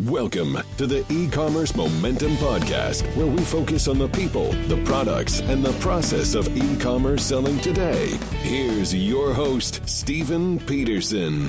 Welcome to the E-Commerce Momentum Podcast, where we focus on the people, the products, and the process of e-commerce selling today. Here's your host, Stephen Peterson.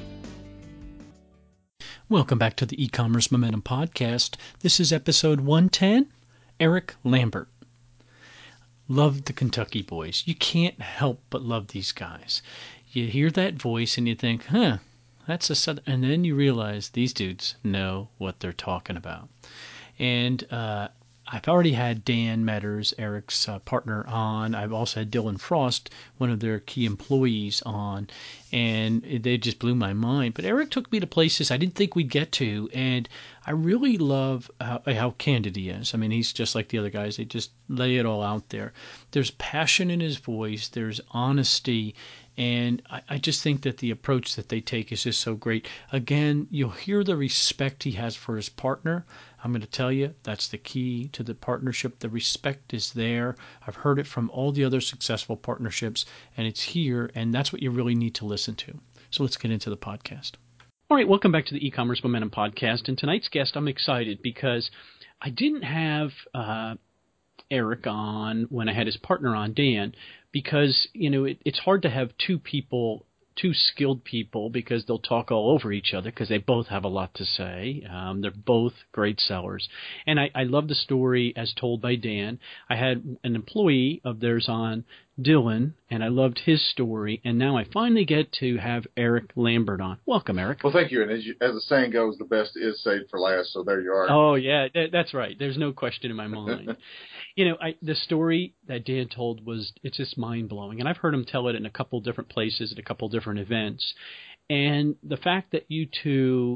Welcome back to the E-Commerce Momentum Podcast. This is episode 110, Eric Lambert. Love the Kentucky boys. You can't help but love these guys. You hear that voice and you think, that's a Southern, and then you realize these dudes know what they're talking about. And I've already had Dan Metters, Eric's partner, on. I've also had Dylan Frost, one of their key employees, on, and they just blew my mind. But Eric took me to places I didn't think we'd get to, and I really love how candid he is. I mean, he's just like the other guys. They just lay it all out there. There's passion in his voice. There's honesty. And I just think that the approach that they take is just so great. Again, you'll hear the respect he has for his partner. I'm going to tell you, that's the key to the partnership. The respect is there. I've heard it from all the other successful partnerships, and it's here, and that's what you really need to listen to. So let's get into the podcast. All right, welcome back to the E-Commerce Momentum Podcast. And tonight's guest, I'm excited because I didn't have Eric on when I had his partner on, Dan, because, it's hard to have two skilled people, because they'll talk all over each other because they both have a lot to say. They're both great sellers. And I love the story as told by Dan. I had an employee of theirs on, Dylan, and I loved his story. And now I finally get to have Eric Lambert on. Welcome, Eric. Well, thank you. And as the saying goes, the best is saved for last, so there you are. Oh, yeah, that's right. There's no question in my mind. The story that Dan told it's just mind-blowing. And I've heard him tell it in a couple different places at a couple different events. And the fact that you two,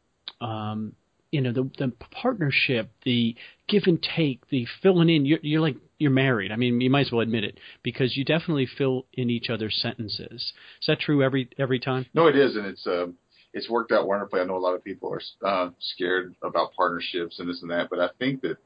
the partnership, the give and take, the filling in, you're married. I mean, you might as well admit it, because you definitely fill in each other's sentences. Is that true every time? No, it is. And it's worked out wonderfully. I know a lot of people are scared about partnerships and this and that, but I think that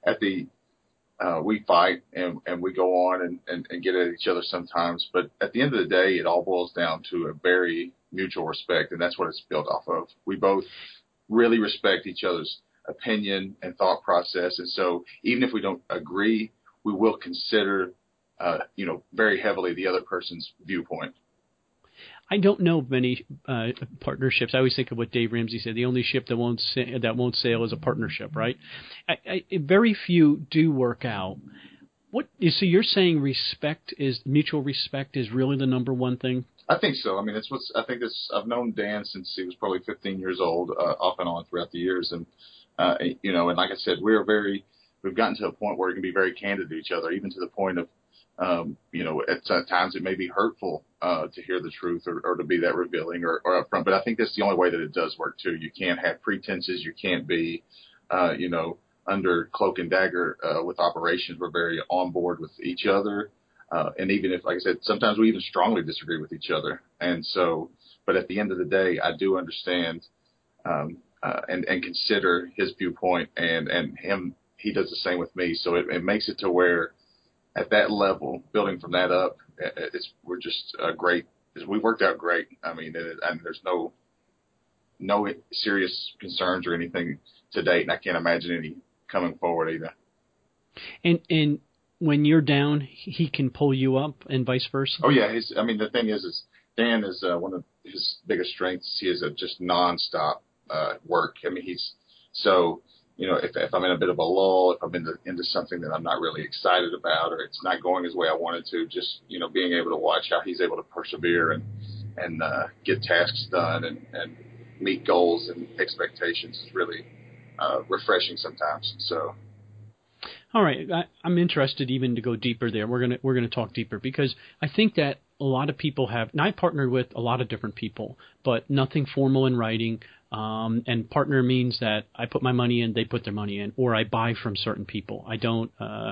we fight and we go on and get at each other sometimes. But at the end of the day, it all boils down to a very mutual respect, and that's what it's built off of. We both really respect each other's opinion and thought process. And so even if we don't agree, we will consider, very heavily the other person's viewpoint. I don't know of many partnerships. I always think of what Dave Ramsey said: the only ship that won't sail is a partnership, right? Very few do work out. So you're saying mutual respect is really the number one thing? I think so. I mean, I've known Dan since he was probably 15 years old, off and on throughout the years, and and like I said, we've gotten to a point where we can be very candid to each other, even to the point of, at times it may be hurtful to hear the truth or to be that revealing or upfront. But I think that's the only way that it does work too. You can't have pretenses. You can't be, under cloak and dagger with operations. We're very on board with each other. And even if, like I said, sometimes we even strongly disagree with each other. And so, but at the end of the day, I do understand and consider his viewpoint, and him. He does the same with me. So it makes it to where, at that level, building from that up, we're just great. We worked out great. I mean, and there's no serious concerns or anything to date, and I can't imagine any coming forward either. And when you're down, he can pull you up, and vice versa? Oh, yeah. The thing is Dan is one of his biggest strengths. He is just nonstop work. I mean, if I'm in a bit of a lull, if I'm into something that I'm not really excited about, or it's not going as way I wanted to, just, being able to watch how he's able to persevere and get tasks done and meet goals and expectations is really refreshing sometimes. So. All right. I'm interested even to go deeper there. We're gonna talk deeper, because I think that a lot of people have, and I partnered with a lot of different people, but nothing formal in writing. And partner means that I put my money in, they put their money in, or I buy from certain people. I don't,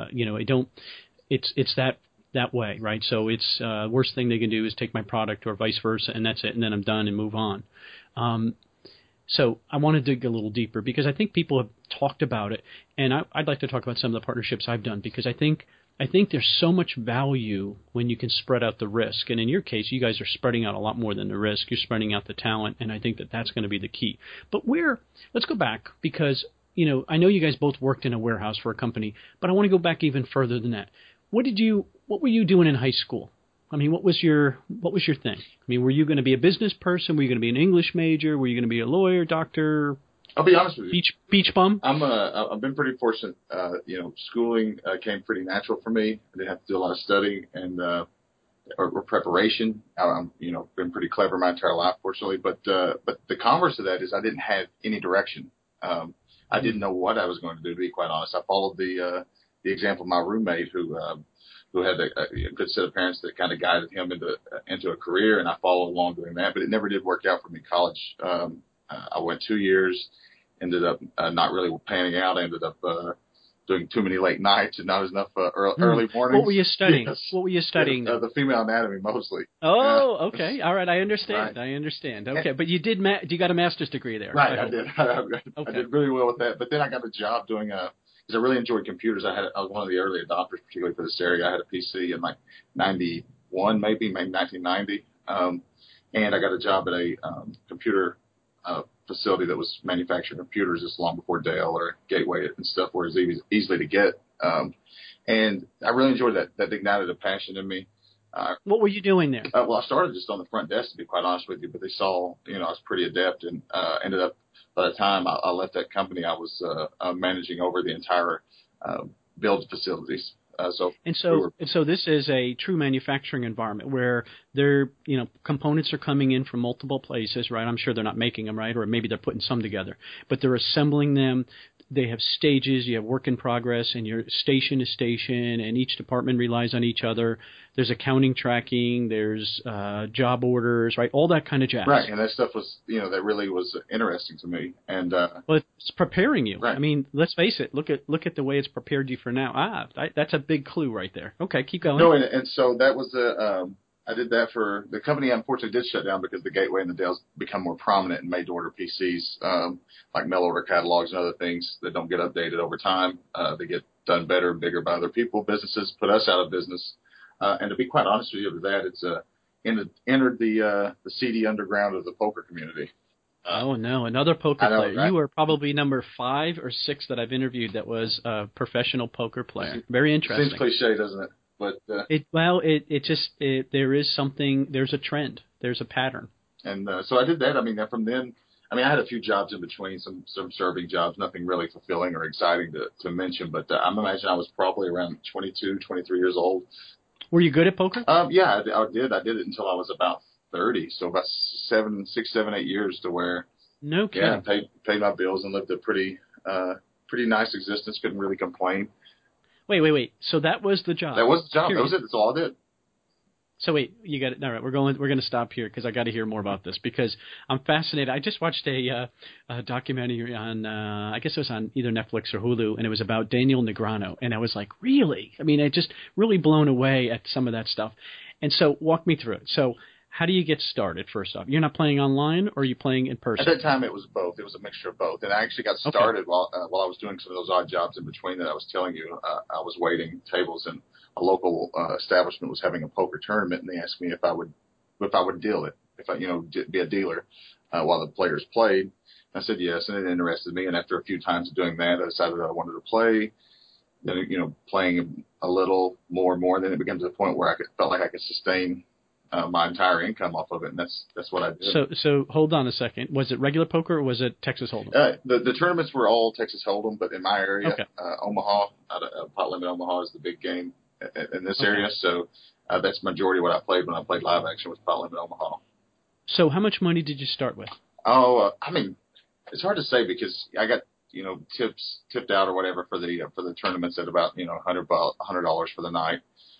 it's that way, right? So it's, worst thing they can do is take my product or vice versa, and that's it. And then I'm done and move on. So I want to dig a little deeper, because I think people have talked about it, and I'd like to talk about some of the partnerships I've done, because I think I think there's so much value when you can spread out the risk. And in your case, you guys are spreading out a lot more than the risk. You're spreading out the talent, and I think that that's going to be the key. But let's go back because, I know you guys both worked in a warehouse for a company, but I want to go back even further than that. What were you doing in high school? I mean, what was your thing? I mean, were you going to be a business person? Were you going to be an English major? Were you going to be a lawyer, doctor? I'll be honest with you. Beach bum? I've been pretty fortunate. Schooling came pretty natural for me. I didn't have to do a lot of studying and or preparation. I'm been pretty clever my entire life, fortunately. But the converse of that is I didn't have any direction. I didn't know what I was going to do. To be quite honest, I followed the example of my roommate who had a good set of parents that kind of guided him into a career, and I followed along doing that. But it never did work out for me. College, I went 2 years. Ended up not really panning out. I ended up doing too many late nights and not enough early mornings. What were you studying? Yes. What were you studying? The female anatomy mostly. Oh, okay. All right. I understand. Right. I understand. Okay. But you got a master's degree there. Right. I did. Okay. I did really well with that. But then I got a job doing because I really enjoyed computers. I was one of the early adopters, particularly for this area. I had a PC in like 91, maybe 1990. And I got a job at a computer facility that was manufacturing computers just long before Dell or Gateway and stuff where it was easily to get. And I really enjoyed that. That ignited a passion in me. What were you doing there? Well, I started just on the front desk, to be quite honest with you, but they saw, I was pretty adept and ended up, by the time I left that company, I was managing over the entire build facilities. So this is a true manufacturing environment where components are coming in from multiple places, right? I'm sure they're not making them, right? Or maybe they're putting some together, but they're assembling them. They have stages. You have work in progress, and your station to station, and each department relies on each other. There's accounting tracking. There's job orders, right? All that kind of jazz. Right, and that stuff was, that really was interesting to me. And well, it's preparing you. Right. I mean, let's face it. Look at the way it's prepared you for now. That's a big clue right there. Okay, keep going. No, and so that was I did that for the company. Unfortunately, did shut down because the Gateway and the Dells become more prominent and made to order PCs, like mail order catalogs and other things that don't get updated over time. They get done better, bigger by other people. Businesses put us out of business. And to be quite honest with you, with that, it's entered the seedy underground of the poker community. Oh no, another poker player. Right? You were probably number 5 or 6 that I've interviewed that was a professional poker player. Very interesting. Seems cliche, doesn't it? But there is something. There's a trend. There's a pattern. And so I did that. I mean, from then, I had a few jobs in between, some serving jobs, nothing really fulfilling or exciting to mention. But I'm imagining I was probably around 22, 23 years old. Were you good at poker? Yeah, I did. I did it until I was about 30, so about 6, 7, 8 years to where. No kidding. Yeah, paid my bills and lived a pretty nice existence. Couldn't really complain. Wait. So that was the job. That was the job. Period. That was it. That's all I did. So wait, you got it. All right, we're going to stop here because I got to hear more about this because I'm fascinated. I just watched a documentary on I guess it was on either Netflix or Hulu, and it was about Daniel Negreanu, and I was like, really? I mean, I just really blown away at some of that stuff. And so walk me through it. So how do you get started? First off, you're not playing online, or are you playing in person? At that time, it was both. It was a mixture of both. And I actually got started while I was doing some of those odd jobs in between that I was telling you. I was waiting tables, and a local establishment was having a poker tournament, and they asked me if I would deal it, if I be a dealer while the players played. And I said yes, and it interested me. And after a few times of doing that, I decided I wanted to play. Then playing a little more, and then it became to the point where felt like I could sustain my entire income off of it, and that's what I did. So hold on a second. Was it regular poker or was it Texas Hold'em? The tournaments were all Texas Hold'em, but in my area, Omaha, Pot Limit Omaha is the big game in this area. So that's majority of what I played when I played live action was Pot Limit Omaha. So how much money did you start with? Oh, it's hard to say because I got tipped out or whatever for the tournaments at about $100 for the night.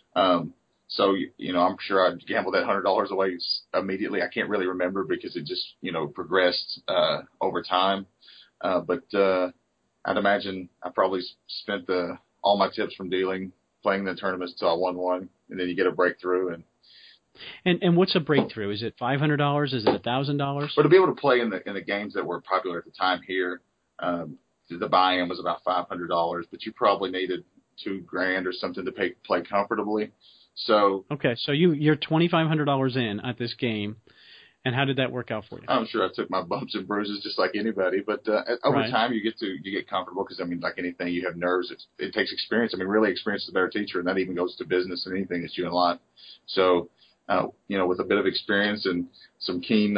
So, I'm sure I gambled that $100 away immediately. I can't really remember because it just, progressed over time. But I'd imagine I probably spent all my tips from dealing, playing the tournaments till I won one, and then you get a breakthrough. And what's a breakthrough? Is it $500? Is it $1,000? But to be able to play in the games that were popular at the time here, the buy-in was about $500, but you probably needed $2,000 or something to play comfortably. So okay, so you're $2,500 in at this game, and how did that work out for you? I'm sure I took my bumps and bruises just like anybody, but over Right. time you get comfortable because I mean, like anything, you have nerves. It takes experience. I mean, really, experience is a better teacher, and that even goes to business and anything that you in life. So, with a bit of experience and some keen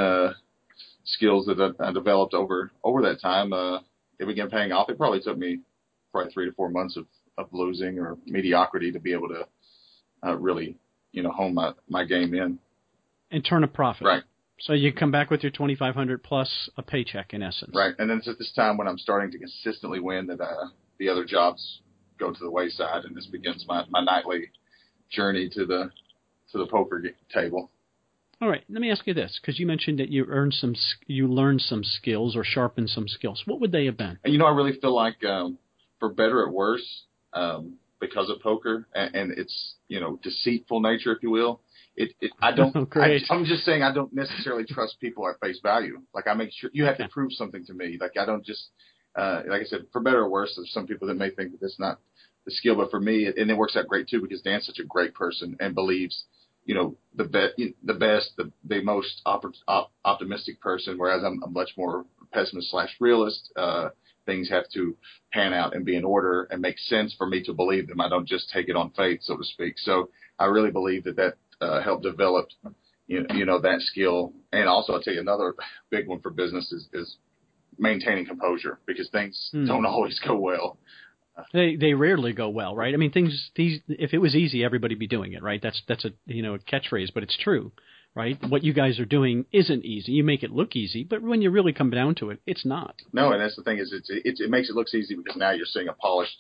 skills that I developed over that time, it began paying off. It probably took me 3 to 4 months of losing or mediocrity to be able to really, hone my game in and turn a profit. Right. So you come back with your $2,500 plus a paycheck in essence. Right. And then it's at this time when I'm starting to consistently win that the other jobs go to the wayside, and this begins my nightly journey to the poker table. All right. Let me ask you this, because you mentioned that you learned some skills or sharpened some skills. What would they have been? And, I really feel like for better or worse, because of poker and its, deceitful nature, if you will, I don't. Oh, great. I'm just saying I don't necessarily trust people at face value. Like I make sure you have to prove something to me. Like I don't just like I said, for better or worse. There's some people that may think that that's not the skill, but for me, and it works out great too because Dan's such a great person and believes, the best, the most optimistic person, whereas I'm a much more pessimist / realist. Things have to pan out and be in order and make sense for me to believe them. I don't just take it on faith, so to speak. So I really believe that helped develop, that skill. And also, I'll tell you another big one for business is maintaining composure because things don't always go well. They rarely go well, right? I mean, if it was easy, everybody'd be doing it, right? That's a a catchphrase, but it's true, right? What you guys are doing isn't easy. You make it look easy, but when you really come down to it, it's not. No, and that's the thing is it makes it look easy because now you're seeing a polished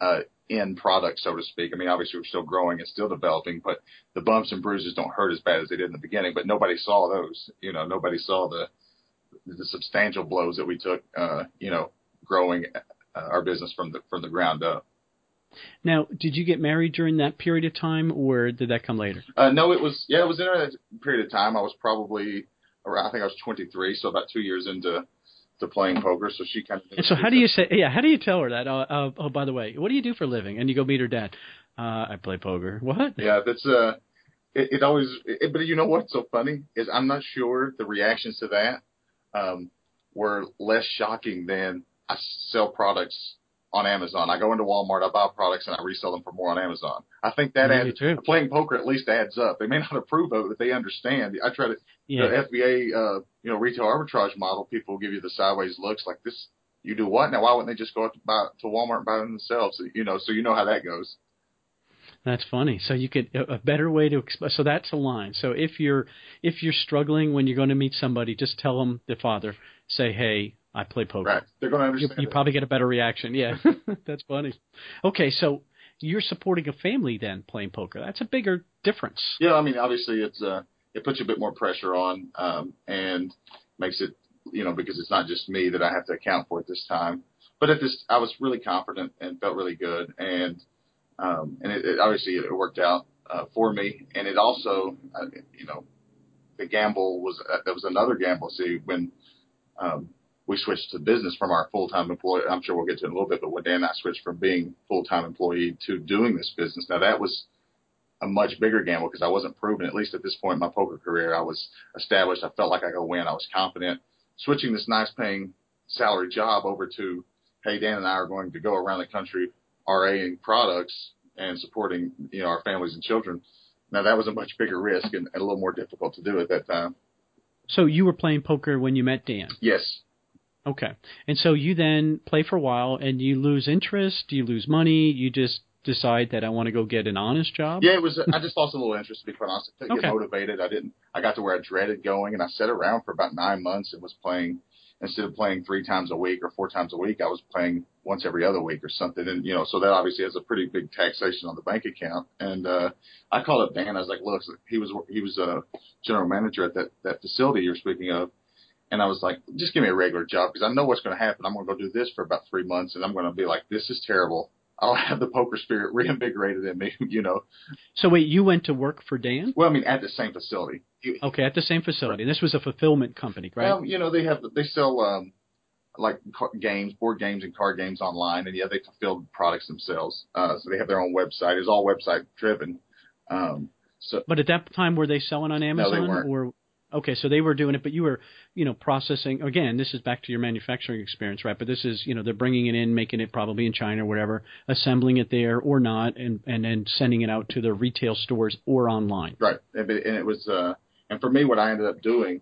end product, so to speak. I mean, obviously we're still growing and still developing, but the bumps and bruises don't hurt as bad as they did in the beginning. But nobody saw those. Nobody saw the substantial blows that we took. Growing our business from the ground up. Now, did you get married during that period of time, or did that come later? No, it was in that period of time. I was probably around, I think I was 23, so about 2 years into playing poker. So she kind of. And so, how do you tell her that? Oh, by the way, what do you do for a living? And you go meet her dad. I play poker. What? Yeah, that's it always. But you know what's so funny is I'm not sure the reactions to that were less shocking than I sell products on Amazon. I go into Walmart, I buy products, and I resell them for more on Amazon. I think that playing poker at least adds up. They may not approve of it, but they understand. I try to the FBA, retail arbitrage model. People give you the sideways looks like this. You do what now? Why wouldn't they just go out to Walmart and buy them themselves? So you know how that goes. That's funny. So you could a better way to explain. So that's a line. So if you're struggling when you're going to meet somebody, just tell them the father. Say, hey, I play poker. Right. They're going to understand. You probably get a better reaction. Yeah, that's funny. Okay, so you're supporting a family then playing poker. That's a bigger difference. Yeah, I mean, obviously it puts a bit more pressure on and makes it, because it's not just me that I have to account for at this time. But I was really confident and felt really good, and it obviously it worked out for me. And it also, the gamble was another gamble. See, when we switched to business from our full-time employee. I'm sure we'll get to it in a little bit, but when Dan and I switched from being full-time employee to doing this business, now that was a much bigger gamble because I wasn't proven, at least at this point in my poker career. I was established. I felt like I could win. I was confident. Switching this nice paying salary job over to, hey, Dan and I are going to go around the country RAing products and supporting, our families and children. Now that was a much bigger risk and a little more difficult to do at that time. So you were playing poker when you met Dan? Yes. Okay. And so you then play for a while and you lose interest, you lose money, you just decide that I want to go get an honest job? Yeah, I just lost a little interest, to be quite honest. I couldn't get motivated. I got to where I dreaded going, and I sat around for about 9 months and was playing, instead of playing 3 times a week or 4 times a week, I was playing once every other week or something. And, so that obviously has a pretty big taxation on the bank account. And I called up Dan. I was like, look, he was a general manager at that facility you're speaking of. And I was like, just give me a regular job because I know what's going to happen. I'm going to go do this for about 3 months, and I'm going to be like, this is terrible. I'll have the poker spirit reinvigorated in me, So wait, you went to work for Dan? Well, I mean, at the same facility. Okay, at the same facility. Right. And this was a fulfillment company, right? Well, they sell like games, board games and card games online, and they fulfilled products themselves. So they have their own website. It's all website driven. But at that time, were they selling on Amazon? No, they weren't. Or okay, so they were doing it, but you were, processing. Again, this is back to your manufacturing experience, right? But this is, they're bringing it in, making it probably in China or whatever, assembling it there or not, and then sending it out to the retail stores or online. Right, and it was, and for me, what I ended up doing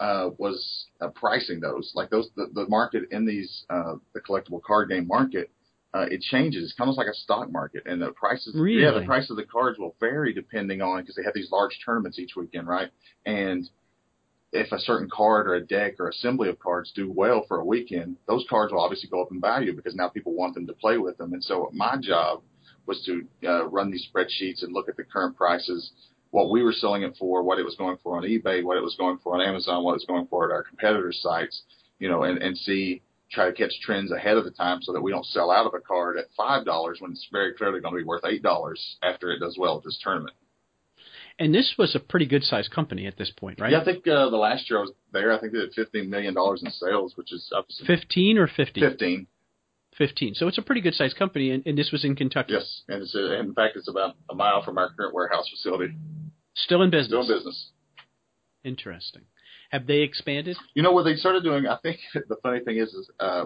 was pricing those. Like the market in these the collectible card game market, it changes. It's kind of like a stock market, and the prices. Really? Yeah, the price of the cards will vary depending on, because they have these large tournaments each weekend, right? And if a certain card or a deck or assembly of cards do well for a weekend, those cards will obviously go up in value because now people want them to play with them. And so my job was to run these spreadsheets and look at the current prices, what we were selling it for, what it was going for on eBay, what it was going for on Amazon, what it was going for at our competitors' sites, and try to catch trends ahead of the time so that we don't sell out of a card at $5 when it's very clearly going to be worth $8 after it does well at this tournament. And this was a pretty good-sized company at this point, right? Yeah, I think the last year I was there, I think they did $15 million in sales, which is obviously 15 or 50? 15. 15. So it's a pretty good-sized company, and this was in Kentucky. Yes, and in fact, it's about a mile from our current warehouse facility. Still in business? Still in business. Interesting. Have they expanded? What they started doing, I think the funny thing is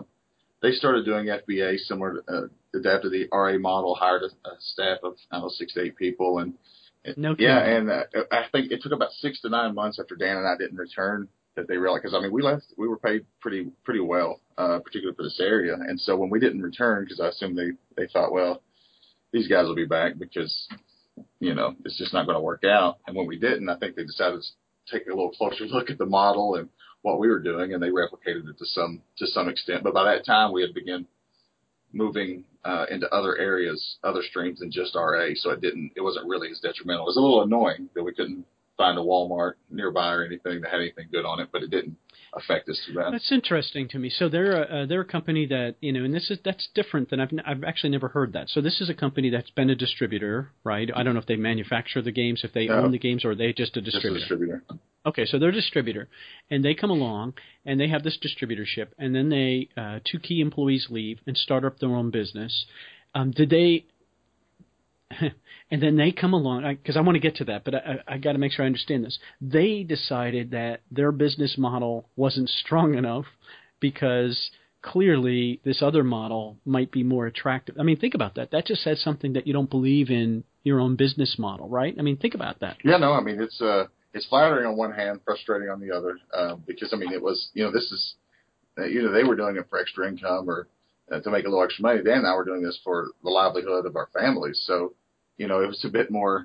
they started doing FBA similar to adapted the RA model, hired a staff of, 6 to 8 people, and no kidding. yeah, and I think it took about 6 to 9 months after Dan and I didn't return that they realized, because we left, we were paid pretty well, particularly for this area, and so when we didn't return, because I assumed they thought, well, these guys will be back because it's just not going to work out, and when we didn't, I think they decided to take a little closer look at the model and what we were doing, and they replicated it to some extent. But by that time, we had begun moving into other areas, other streams than just RA, so it wasn't really as detrimental. It was a little annoying that we couldn't find a Walmart nearby or anything that had anything good on it, but it didn't affect us too bad. That's interesting to me. So they're a company that, and that's different than I've actually never heard that. So this is a company that's been a distributor, right? I don't know if they manufacture the games, if they own the games, or are they just a distributor? Just a distributor. Okay, so they're a distributor, and they come along, and they have this distributorship, and then they 2 key employees leave and start up their own business. Did they? And then they come along, because I want to get to that, but I got to make sure I understand this. They decided that their business model wasn't strong enough because clearly this other model might be more attractive. Think about that. That just says something that you don't believe in your own business model, right? Think about that. Yeah, no, it's flattering on one hand, frustrating on the other, because, it was, this is, they were doing it for extra income or to make a little extra money. Dan and I were doing this for the livelihood of our families. So, it was a bit more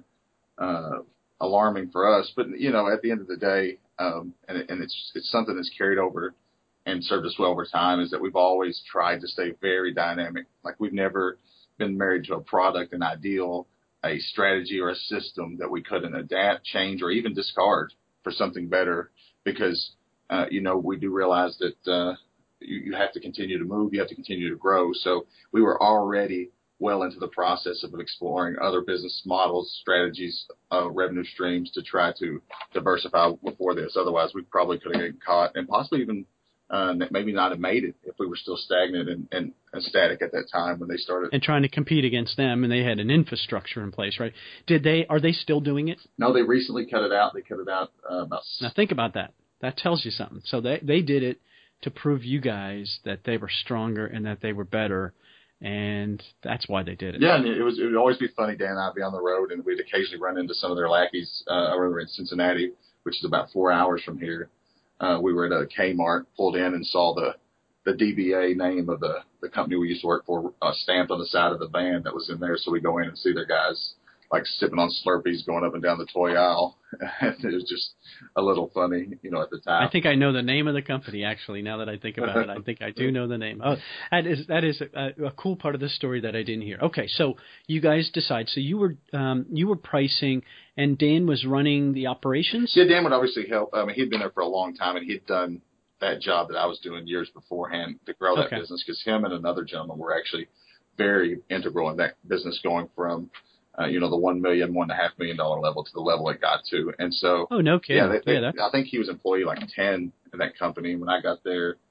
alarming for us. But, at the end of the day, and it's something that's carried over and served us well over time, is that we've always tried to stay very dynamic. Like, we've never been married to a product, an ideal, a strategy or a system that we couldn't adapt, change, or even discard for something better, because, we do realize that you have to continue to move, you have to continue to grow. So we were already well into the process of exploring other business models, strategies, revenue streams to try to diversify before this. Otherwise, we probably could have gotten caught and possibly even maybe not have made it if we were still stagnant and static at that time when they started. And trying to compete against them, and they had an infrastructure in place, right? Are they still doing it? No, they recently cut it out. They cut it out about... Now think about that. That tells you something. So they did it to prove you guys that they were stronger and that they were better, and that's why they did it. Yeah, and it would always be funny. Dan and I'd be on the road, and we'd occasionally run into some of their lackeys. I remember in Cincinnati, which is about 4 hours from here. We were at a Kmart, pulled in and saw the DBA name of the company we used to work for stamped on the side of the van that was in there. So we go in and see their guys like sipping on Slurpees going up and down the toy aisle. It was just a little funny, at the time. I think I know the name of the company, actually, now that I think about it. I think I do know the name. Oh, that is a cool part of the story that I didn't hear. Okay, so you guys decide. So you were pricing, and Dan was running the operations? Yeah, Dan would obviously help. He'd been there for a long time, and he'd done that job that I was doing years beforehand to grow that business, because him and another gentleman were actually very integral in that business, going from the $1 million, $1.5 million level to the level it got to. And so, oh, no kidding. Yeah, I think he was employee like 10 in that company when I got there.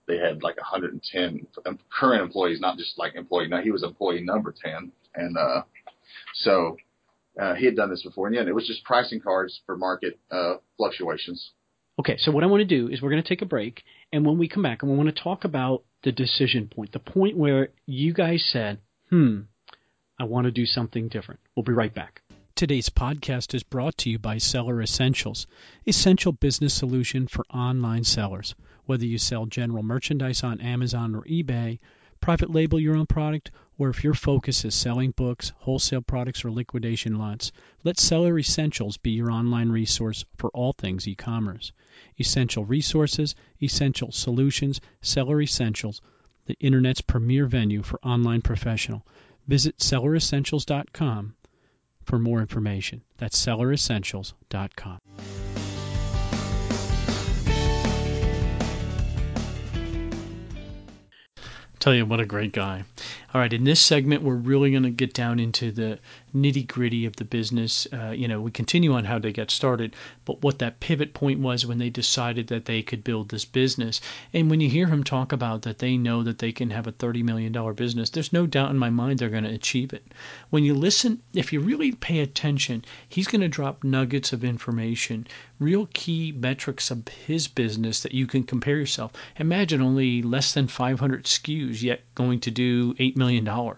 they had like 110 current employees, not just like employee. Now he was employee number 10. And, so, he had done this before, and it was just pricing cards for market, fluctuations. Okay. So what I want to do is we're going to take a break. And when we come back, and we want to talk about the decision point, the point where you guys said, I want to do something different. We'll be right back. Today's podcast is brought to you by Seller Essentials, essential business solution for online sellers. Whether you sell general merchandise on Amazon or eBay, private label your own product, or if your focus is selling books, wholesale products, or liquidation lots, let Seller Essentials be your online resource for all things e-commerce. Essential resources, essential solutions, Seller Essentials, the Internet's premier venue for online professional. Visit selleressentials.com for more information. That's selleressentials.com. Tell you what a great guy. All right, in this segment, we're really going to get down into the nitty-gritty of the business. We continue on how they got started, but what that pivot point was when they decided that they could build this business. And when you hear him talk about that they know that they can have a $30 million business, there's no doubt in my mind they're going to achieve it. When you listen, if you really pay attention, he's going to drop nuggets of information, real key metrics of his business that you can compare yourself. Imagine only less than 500 SKUs, yet going to do $8 million.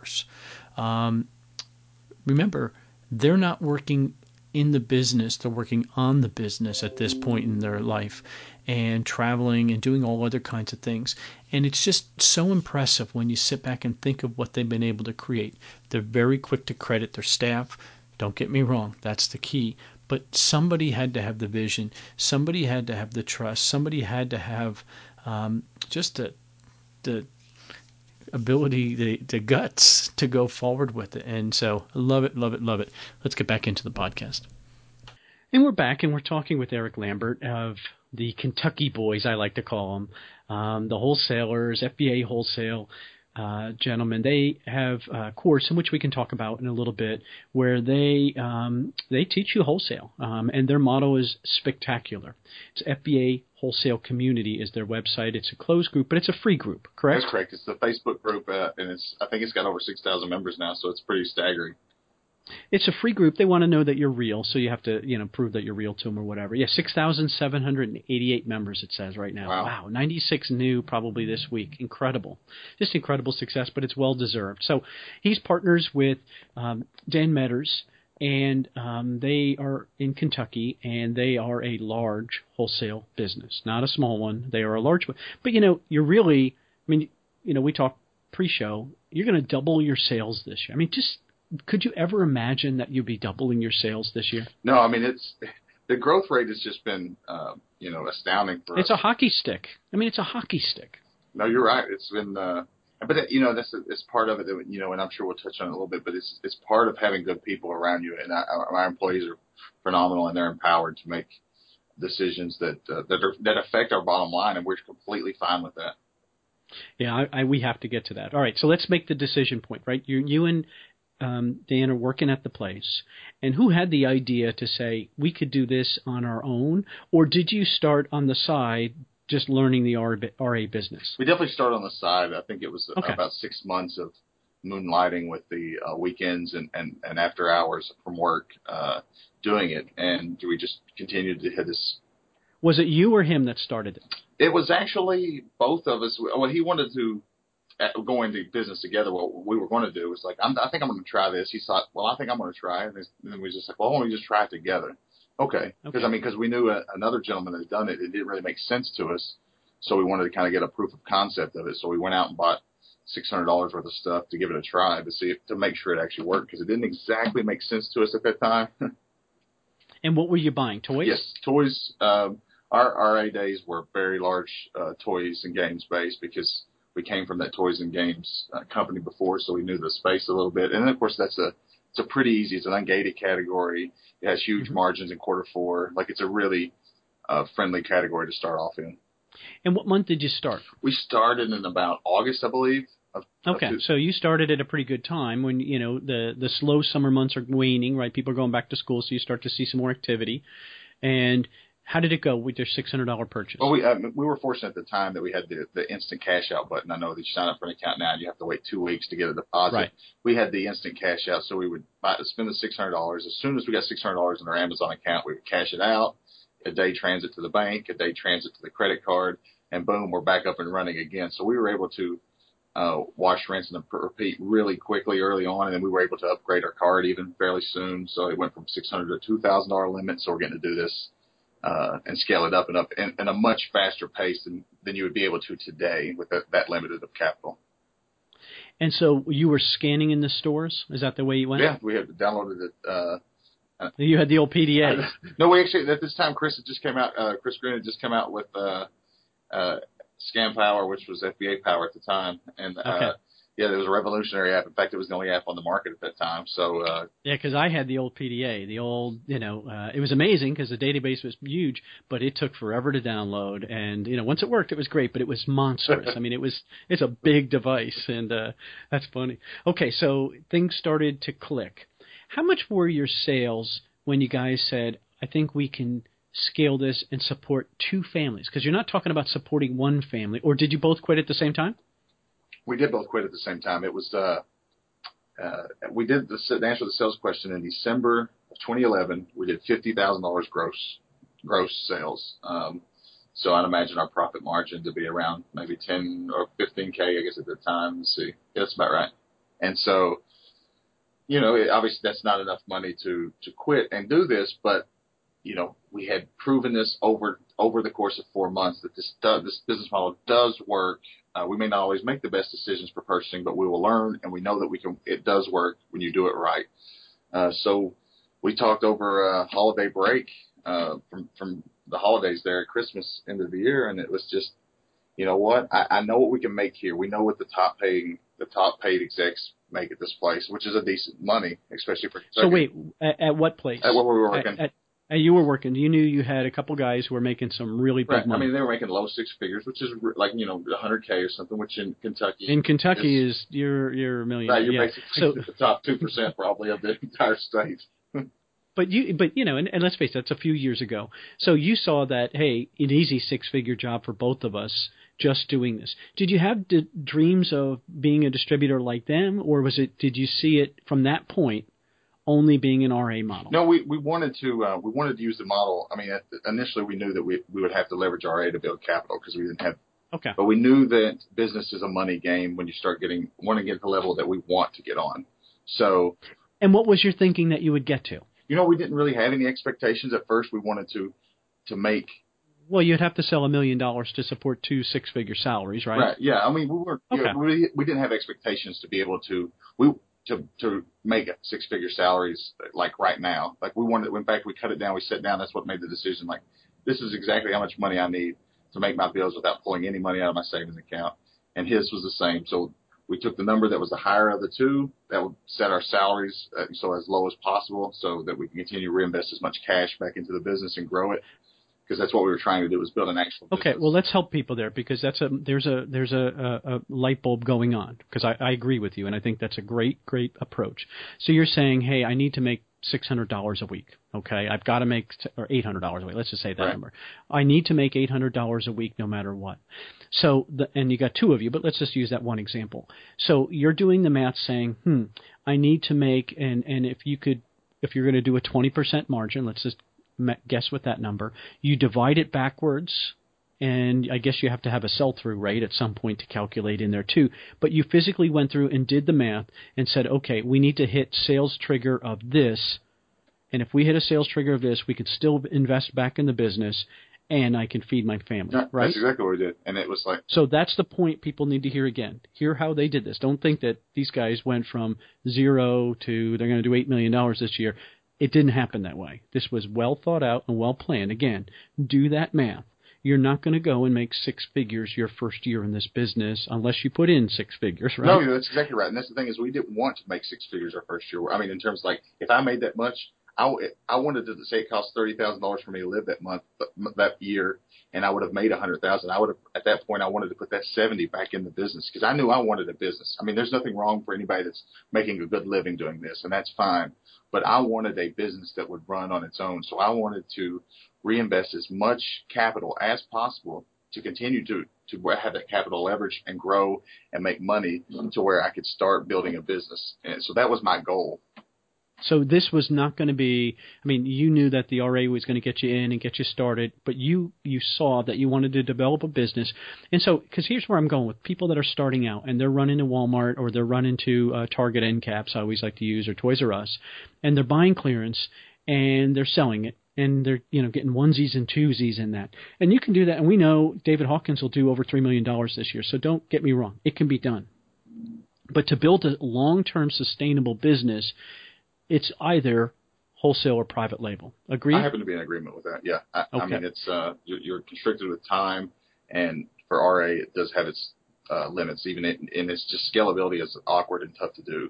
Remember, they're not working in the business, they're working on the business at this point in their life and traveling and doing all other kinds of things. And it's just so impressive when you sit back and think of what they've been able to create. They're very quick to credit their staff. Don't get me wrong, that's the key. But somebody had to have the vision. Somebody had to have the trust. Somebody had to have just the ability, the guts to go forward with it. And so love it, love it, love it. Let's get back into the podcast. And we're back, and we're talking with Eric Lambert of the Kentucky Boys, I like to call them, the wholesalers, FBA wholesale gentlemen. They have a course in which we can talk about in a little bit where they teach you wholesale, and their motto is spectacular. It's FBA Wholesale Community is their website. It's a closed group, but it's a free group, correct? That's correct. It's the Facebook group, and I think it's got over 6,000 members now, so it's pretty staggering. It's a free group. They want to know that you're real, so you have to, prove that you're real to them or whatever. Yeah, 6,788 members, it says right now. Wow. 96 new probably this week. Incredible. Just incredible success, but it's well-deserved. So he's partners with Dan Metters, and they are in Kentucky, and they are a large wholesale business. Not a small one. They are a large one. But, you're really, we talked pre-show, you're going to double your sales this year. Could you ever imagine that you'd be doubling your sales this year? No, the growth rate has just been, astounding for us. It's a hockey stick. It's a hockey stick. No, you're right. It's been, but it's part of it. And I'm sure we'll touch on it a little bit. But it's part of having good people around you, and our employees are phenomenal, and they're empowered to make decisions that affect our bottom line, and we're completely fine with that. Yeah, we have to get to that. All right, so let's make the decision point, right? You and Dan are working at the place, and who had the idea to say we could do this on our own, or did you start on the side just learning the RA business? We definitely started on the side. I think it was about 6 months of moonlighting with the weekends and after hours from work doing it, and we just continued to hit this. Was it you or him that started it? It was actually both of us. Well, he wanted to go into business together. What we were going to do was I think I'm going to try this. He thought, well, I think I'm going to try it. And then we just why don't we just try it together? Okay. Because we knew another gentleman that had done it. It didn't really make sense to us. So we wanted to kind of get a proof of concept of it. So we went out and bought $600 worth of stuff to give it a try to make sure it actually worked, because it didn't exactly make sense to us at that time. And what were you buying? Toys? Yes, toys. Our RA days were very large toys and games based, because we came from that toys and games company before, so we knew the space a little bit. And then, of course, it's a pretty easy. It's an ungated category. It has huge margins in quarter four. It's a really friendly category to start off in. And what month did you start? We started in about August, I believe. So you started at a pretty good time when, the slow summer months are waning, right? People are going back to school, so you start to see some more activity. And How did it go with your $600 purchase? Well, we were fortunate at the time that we had the instant cash out button. I know that you sign up for an account now and you have to wait 2 weeks to get a deposit. Right. We had the instant cash out, so we would spend the $600. As soon as we got $600 in our Amazon account, we would cash it out. A day transit to the bank, a day transit to the credit card, and boom, we're back up and running again. So we were able to wash, rinse, and repeat really quickly early on, and then we were able to upgrade our card even fairly soon. So it went from $600 to $2,000 limit. So we're getting to do this and scale it up and up in a much faster pace than you would be able to today with that limited of capital. And so you were scanning in the stores? Is that the way you went? Yeah, we had downloaded it. You had the old PDA. No, we actually, at this time, Chris Green had just come out with Scam Power, which was FBA Power at the time. And Okay. yeah, it was a revolutionary app. In fact, it was the only app on the market at that time. So yeah, because I had the old PDA, the old, it was amazing because the database was huge, but it took forever to download. And, once it worked, it was great, but it was monstrous. I mean, it's a big device, and that's funny. Okay, so things started to click. How much were your sales when you guys said, I think we can scale this and support 2 families? Because you're not talking about supporting 1 family. Or did you both quit at the same time? we did both quit at the same time. It was we did to answer the sales question in December of 2011. We did $50,000 gross sales. So I'd imagine our profit margin to be around maybe 10 or 15K, I guess at the time. Let's see. Yeah, that's about right. And so, obviously that's not enough money to quit and do this, but, we had proven this over the course of 4 months that this business model does work. We may not always make the best decisions for purchasing, but we will learn, and we know that it does work when you do it right. So we talked over a holiday break, from the holidays there at Christmas, end of the year, and it was just, you know what? I know what we can make here. We know what the top paid execs make at this place, which is a decent money, especially for Kentucky. So wait, at what place? At where we were working. You were working. You knew you had a couple guys who were making some really big money. I mean, they were making low 6 figures, which is like, $100K or something, which in Kentucky. In Kentucky is you're a millionaire. Right, you're basically the top 2% probably of the entire state. But and let's face it, that's a few years ago. So you saw that, hey, an easy 6-figure job for both of us just doing this. Did you have dreams of being a distributor like them, or did you see it from that point only being an RA model? No, we wanted to use the model. I mean, initially we knew that we would have to leverage RA to build capital because we didn't have. Okay. But we knew that business is a money game when you start want to get to the level that we want to get on. So. And what was your thinking that you would get to? We didn't really have any expectations at first. We wanted to make. Well, you'd have to sell $1 million to support 2 6-figure salaries, right? Right. Yeah. I mean, we weren't. Okay. We didn't have expectations to be able to make 6-figure salaries like right now. Like we wanted. In fact, we cut it down. We sat down. That's what made the decision. Like this is exactly how much money I need to make my bills without pulling any money out of my savings account. And his was the same. So we took the number that was the higher of the two that would set our salaries so as low as possible, so that we can continue to reinvest as much cash back into the business and grow it. Because that's what we were trying to do, was build an actual business. Okay, well, let's help people there, because there's a light bulb going on, because I agree with you, and I think that's a great approach. So you're saying, hey, I need to make $600 a week, okay? I've got to make or $800 a week. Let's just say that right. number. I need to make $800 a week no matter what. So, and you got 2 of you, but let's just use that one example. So you're doing the math saying, I need to make, and if you're going to do a 20% margin, let's just guess with that number, you divide it backwards, and I guess you have to have a sell-through rate at some point to calculate in there too, but you physically went through and did the math and said, okay, we need to hit sales trigger of this, and if we hit a sales trigger of this, we could still invest back in the business, and I can feed my family, right? That's exactly what we did, and it was like... So that's the point people need to hear again. Hear how they did this. Don't think that these guys went from 0 to they're going to do $8 million this year. It didn't happen that way. This was well thought out and well planned. Again, do that math. You're not going to go and make 6 figures your first year in this business unless you put in 6 figures, right? No, that's exactly right. And that's the thing is we didn't want to make 6 figures our first year. I mean, in terms of like, if I made that much, I wanted to say it cost $30,000 for me to live that year, and I would have made $100,000. I would have, at that point, I wanted to put that 70 back in the business because I knew I wanted a business. I mean, there's nothing wrong for anybody that's making a good living doing this, and that's fine. But I wanted a business that would run on its own. So I wanted to reinvest as much capital as possible to continue to have that capital leverage and grow and make money to where I could start building a business. And so that was my goal. So this was not going to be, I mean, you knew that the RA was going to get you in and get you started, but you saw that you wanted to develop a business. And so, because here's where I'm going with people that are starting out and they're running to Walmart or they're running to Target end caps, I always like to use, or Toys R Us, and they're buying clearance and they're selling it. And they're, getting onesies and twosies in that. And you can do that. And we know David Hawkins will do over $3 million this year. So don't get me wrong. It can be done. But to build a long-term sustainable business, it's either wholesale or private label. Agree? I happen to be in agreement with that. Yeah. Okay. I mean, it's you're constricted with time. And for RA, it does have its limits. Even in its just scalability is awkward and tough to do.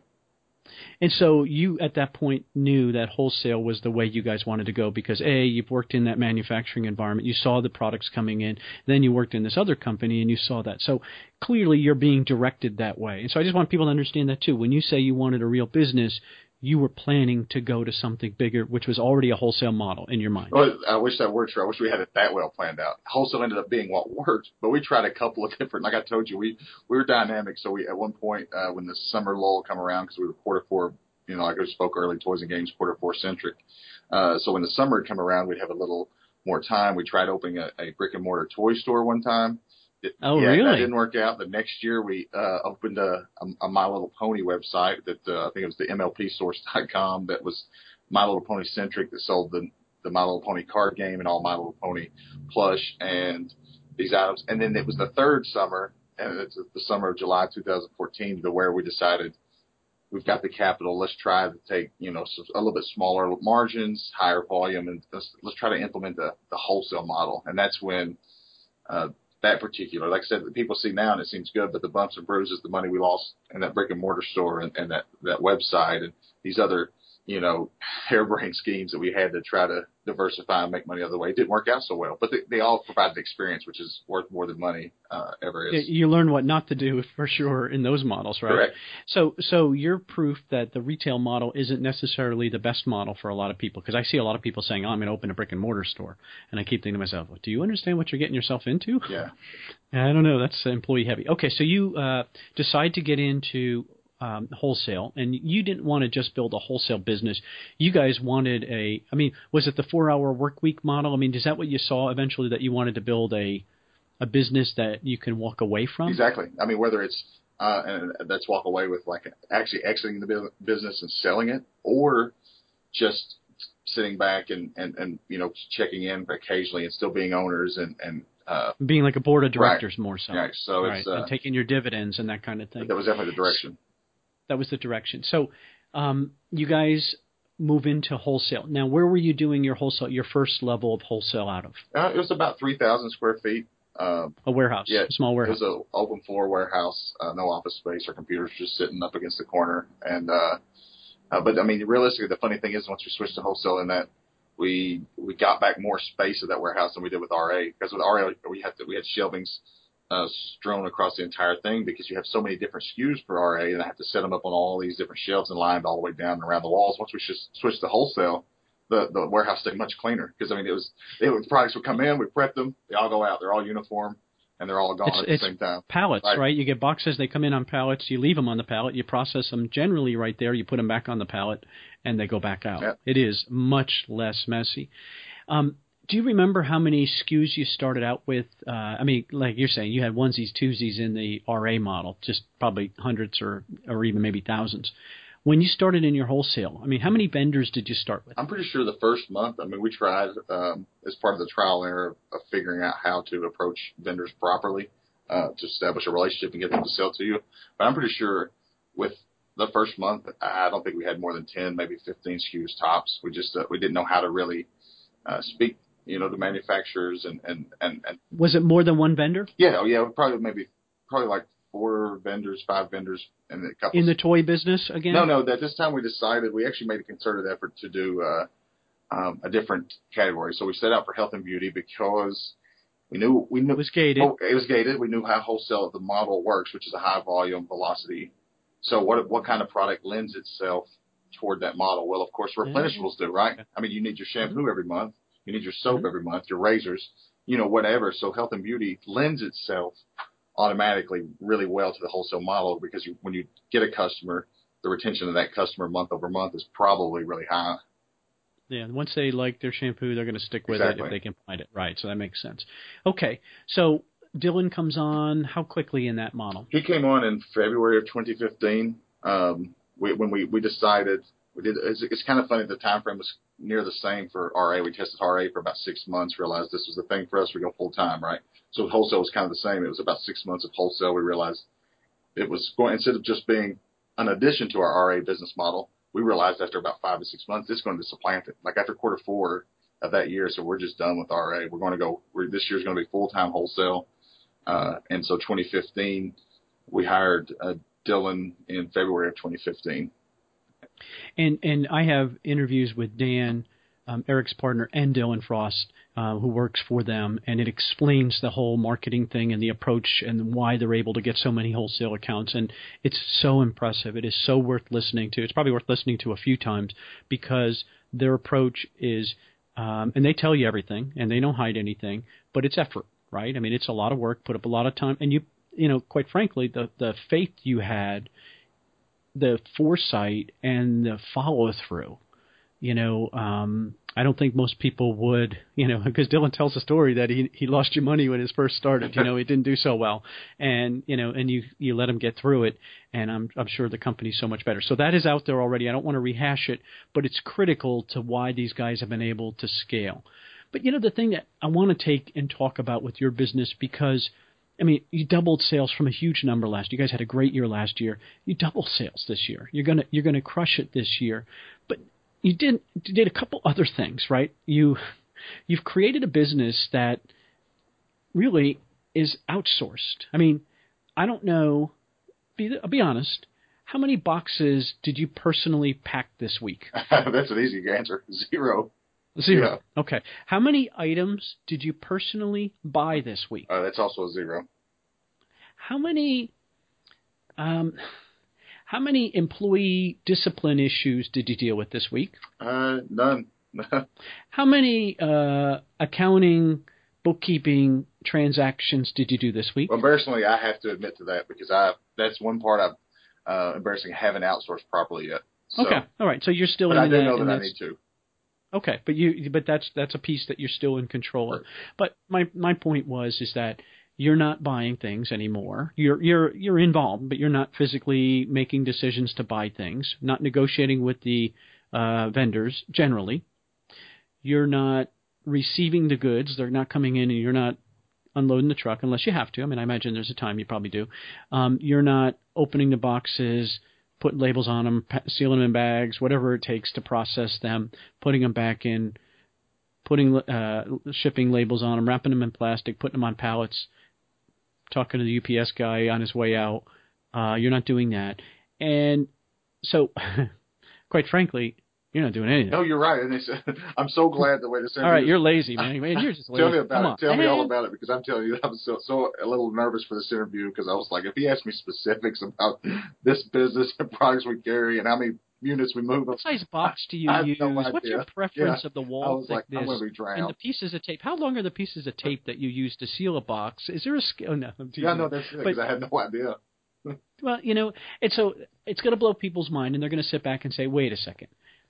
And so you, at that point, knew that wholesale was the way you guys wanted to go because, A, you've worked in that manufacturing environment. You saw the products coming in. Then you worked in this other company, and you saw that. So clearly you're being directed that way. And so I just want people to understand that, too. When you say you wanted a real business, you were planning to go to something bigger, which was already a wholesale model in your mind. Well, I wish that were true. I wish we had it that well planned out. Wholesale ended up being what worked, but we tried a couple of different, like I told you, we were dynamic. So we, at one point, when the summer lull come around, because we were quarter four, like I spoke early, Toys and Games, quarter four centric. So when the summer would come around, we'd have a little more time. We tried opening a brick and mortar toy store one time. Really? That didn't work out. The next year, we opened a My Little Pony website that I think it was the MLPsource.com that was My Little Pony centric, that sold the My Little Pony card game and all My Little Pony plush and these items. And then it was the third summer, and it's the summer of July 2014, to where we decided we've got the capital. Let's try to take a little bit smaller margins, higher volume, and let's try to implement the wholesale model. And that's when that particular, like I said, that people see now and it seems good, but the bumps and bruises, the money we lost in that brick and mortar store and that website and these other, harebrained schemes that we had to try to diversify and make money other way, it didn't work out so well. But they all provided experience, which is worth more than money ever is. You learn what not to do for sure in those models, right? Correct. So you're proof that the retail model isn't necessarily the best model for a lot of people, because I see a lot of people saying, I'm going to open a brick and mortar store. And I keep thinking to myself, well, do you understand what you're getting yourself into? Yeah. I don't know. That's employee heavy. Okay, so you decide to get into wholesale, and you didn't want to just build a wholesale business. You guys wanted was it the 4-hour work week model? Is that what you saw eventually, that you wanted to build a business that you can walk away from? Exactly. Whether it's, and that's walk away with like actually exiting the business and selling it, or just sitting back and checking in occasionally and still being owners and being like a board of directors, right. More so. Right. So right. It's and taking your dividends and that kind of thing. That was definitely the direction. That was the direction. So you guys move into wholesale. Now, where were you doing your first level of wholesale out of? It was about 3,000 square feet. A warehouse, yeah, a small warehouse. It was an open floor warehouse, no office space or computers, just sitting up against the corner. And but realistically, the funny thing is, once we switched to wholesale, in that we got back more space of that warehouse than we did with RA, because with RA we had shelvings strewn across the entire thing, because you have so many different SKUs for RA, and I have to set them up on all these different shelves and lined all the way down and around the walls. Once we switched to wholesale, the warehouse stayed much cleaner, because the products would come in, we prep them, they all go out, they're all uniform, and they're all gone at the same time. Pallets, right? You get boxes, they come in on pallets, you leave them on the pallet, you process them generally right there, you put them back on the pallet, and they go back out. Yep. It is much less messy. Do you remember how many SKUs you started out with? Like you're saying, you had onesies, twosies in the RA model, just probably hundreds or even maybe thousands. When you started in your wholesale, how many vendors did you start with? I'm pretty sure the first month, we tried as part of the trial and error of figuring out how to approach vendors properly to establish a relationship and get them to sell to you. But I'm pretty sure with the first month, I don't think we had more than 10, maybe 15 SKUs tops. We just we didn't know how to really speak to manufacturers and. Was it more than one vendor? Yeah, probably like 4 vendors, 5 vendors, and a couple. In the toy business again? No. At this time, we actually made a concerted effort to do a different category. So we set out for health and beauty because we knew it was gated. It was gated. We knew how wholesale the model works, which is a high volume velocity. So what kind of product lends itself toward that model? Well, of course, replenishables do, right? I mean, you need your shampoo every month. You need your soap every month, your razors, whatever. So health and beauty lends itself automatically really well to the wholesale model because when you get a customer, the retention of that customer month over month is probably really high. Yeah, once they like their shampoo, they're going to stick with it if they can find it. Right, so that makes sense. Okay, so Dylan comes on how quickly in that model? He came on in February of 2015. When we decided, it's kind of funny, the time frame was near the same for RA. We tested RA for about 6 months, realized this was the thing for us. We go full time, right? So wholesale was kind of the same. It was about 6 months of wholesale. We realized it was going, instead of just being an addition to our RA business model, we realized after about 5 to 6 months, it's going to supplant it. Like after quarter 4 of that year, so we're just done with RA. We're going to this year's going to be full-time wholesale. And so 2015, we hired Dylan in February of 2015. And I have interviews with Dan, Eric's partner, and Dylan Frost, who works for them, and it explains the whole marketing thing and the approach and why they're able to get so many wholesale accounts. And it's so impressive. It is so worth listening to. It's probably worth listening to a few times because their approach is, and they tell you everything, and they don't hide anything, but it's effort, right? I mean, it's a lot of work, put up a lot of time, and quite frankly, the faith you had, the foresight and the follow-through, I don't think most people would, because Dylan tells a story that he lost your money when it first started. He didn't do so well, and you let him get through it, and I'm sure the company's so much better. So that is out there already. I don't want to rehash it, but it's critical to why these guys have been able to scale. But the thing that I want to take and talk about with your business, because you doubled sales from a huge number last year. You guys had a great year last year. You double sales this year. You're gonna crush it this year. But you did a couple other things, right? You've created a business that really is outsourced. I don't know. I'll be honest. How many boxes did you personally pack this week? That's an easy answer. 0. 0. Yeah. Okay. How many items did you personally buy this week? That's also a 0. How many employee discipline issues did you deal with this week? None. How many accounting, bookkeeping transactions did you do this week? Well, embarrassingly, I have to admit to that because that's one part I've embarrassingly haven't outsourced properly yet. So, okay. All right. So you're still but in I do know that I need to. Okay, but that's a piece that you're still in control of. Right. But my point is that you're not buying things anymore. You're involved, but you're not physically making decisions to buy things. Not negotiating with the vendors generally. You're not receiving the goods. They're not coming in, and you're not unloading the truck unless you have to. I imagine there's a time you probably do. You're not opening the boxes, putting labels on them, sealing them in bags, whatever it takes to process them, putting them back in, putting shipping labels on them, wrapping them in plastic, putting them on pallets, talking to the UPS guy on his way out. You're not doing that. And so, quite frankly, you're not doing anything. No, you're right. And I'm so glad the way this. All right, you're lazy, man. You're just lazy. Tell me about it. Tell me all about it, because I'm telling you, I was so a little nervous for this interview because I was like, if he asked me specifics about this business and products we carry and how many units we move. What size box do you use? No, what's your preference of the wall thickness? Like, I'm going to be drowned. And the pieces of tape. How long are the pieces of tape that you use to seal a box? Is there a scale? Oh, no, I'm teasing. Yeah, no, that's it, because I had no idea. Well, it's going to blow people's mind, and they're going to sit back and say, wait a second.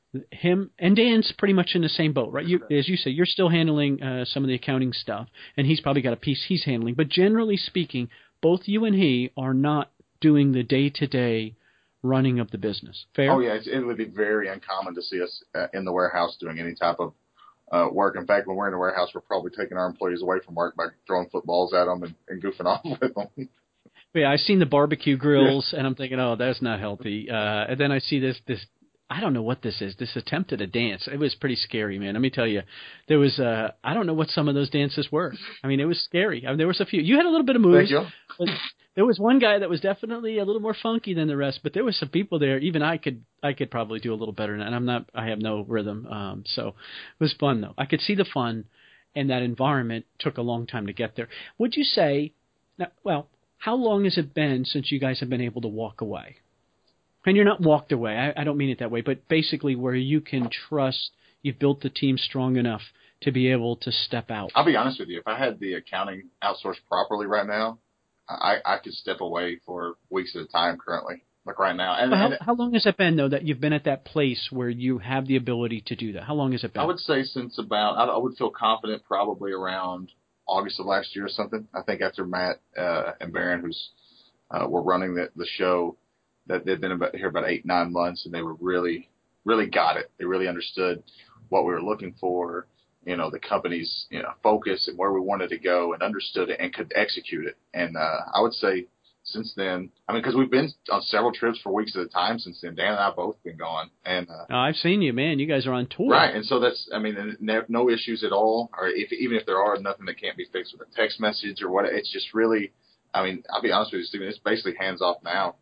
Him and Dan's pretty much in the same boat, right? As you say, you're still handling some of the accounting stuff, and he's probably got a piece he's handling. But generally speaking, both you and he are not doing the day-to-day running of the business. Fair? Oh, yeah. It would be very uncommon to see us in the warehouse doing any type of work. In fact, when we're in the warehouse, we're probably taking our employees away from work by throwing footballs at them and goofing off with them. Yeah, I've seen the barbecue grills, and I'm thinking, oh, that's not healthy. And then I see this I don't know what this is. This attempt at a dance. It was pretty scary, man. Let me tell you. There was, I don't know what some of those dances were. I mean, it was scary. I mean, there was a few. You had a little bit of moves. Thank you. But there was one guy that was definitely a little more funky than the rest, but there was some people there. Even I could probably do a little better than that. And I have no rhythm. So it was fun though. I could see the fun, and that environment took a long time to get there. Would you say, how long has it been since you guys have been able to walk away? And you're not walked away. I don't mean it that way, but basically where you can trust you've built the team strong enough to be able to step out. I'll be honest with you. If I had the accounting outsourced properly right now, I could step away for weeks at a time currently, like right now. And how long has it been, though, that you've been at that place where you have the ability to do that? How long has it been? I would say since about, I would feel confident probably around August of last year or something. I think after Matt and Barron, who's were running the show, that they'd been here about 8-9 months, and they were really got it. They really understood what we were looking for, the company's, focus and where we wanted to go, and understood it and could execute it. And I would say since then, because we've been on several trips for weeks at a time since then. Dan and I both been gone. And I've seen you, man. You guys are on tour. Right. And so that's, no issues at all. Or even if there are, nothing that can't be fixed with a text message or what. It's just really, I'll be honest with you, Stephen, it's basically hands off now.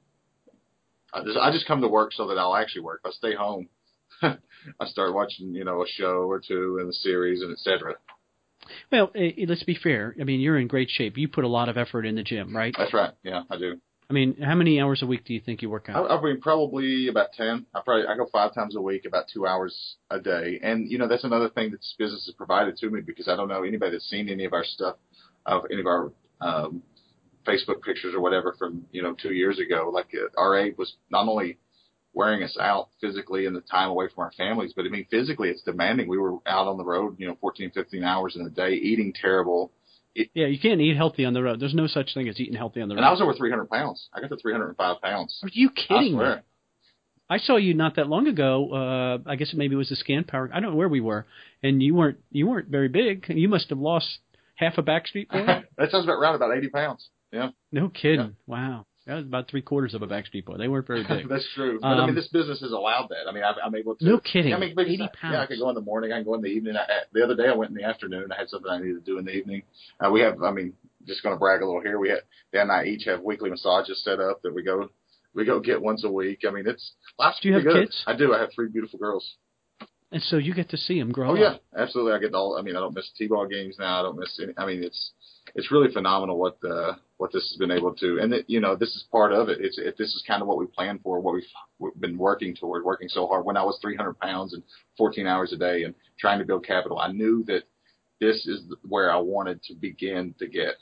I just come to work so that I'll actually work. If I stay home, I start watching, a show or two in the series and et cetera. Well, let's be fair. You're in great shape. You put a lot of effort in the gym, right? That's right. Yeah, I do. How many hours a week do you think you work out? Probably about 10. I go 5 times a week, about 2 hours a day. And, that's another thing that this business has provided to me, because I don't know anybody that's seen any of our stuff, any of our Facebook pictures or whatever from, 2 years ago. Like RA was not only wearing us out physically and the time away from our families, but physically it's demanding. We were out on the road, 14, 15 hours in a day, eating terrible. Yeah, you can't eat healthy on the road. There's no such thing as eating healthy on the road. And I was over 300 pounds. I got to 305 pounds. Are you kidding me? I I saw you not that long ago. I guess maybe it was the Scan Power. I don't know where we were, and you weren't very big. You must have lost half a Backstreet Boy. That sounds about 80 pounds. Yeah. No kidding. Yeah. Wow. That was about 3/4 of a Backstreet Boy. They weren't very big. That's true. But this business has allowed that. I'm able to. No kidding. Yeah, 80 pounds. Yeah, I could go in the morning. I can go in the evening. The other day I went in the afternoon. I had something I needed to do in the evening. We have. Just going to brag a little here. Dan and I each have weekly massages set up that we go get once a week. It's life's Do you have good. kids? I do. I have 3 beautiful girls. And so you get to see them grow up. Oh yeah, absolutely. I get all. I don't miss T-ball games now. I don't miss any. It's really phenomenal what this has been able to, and this is part of it. This is kind of what we planned for, what we've been working toward, working so hard. When I was 300 pounds and 14 hours a day and trying to build capital, I knew that this is where I wanted to begin to get.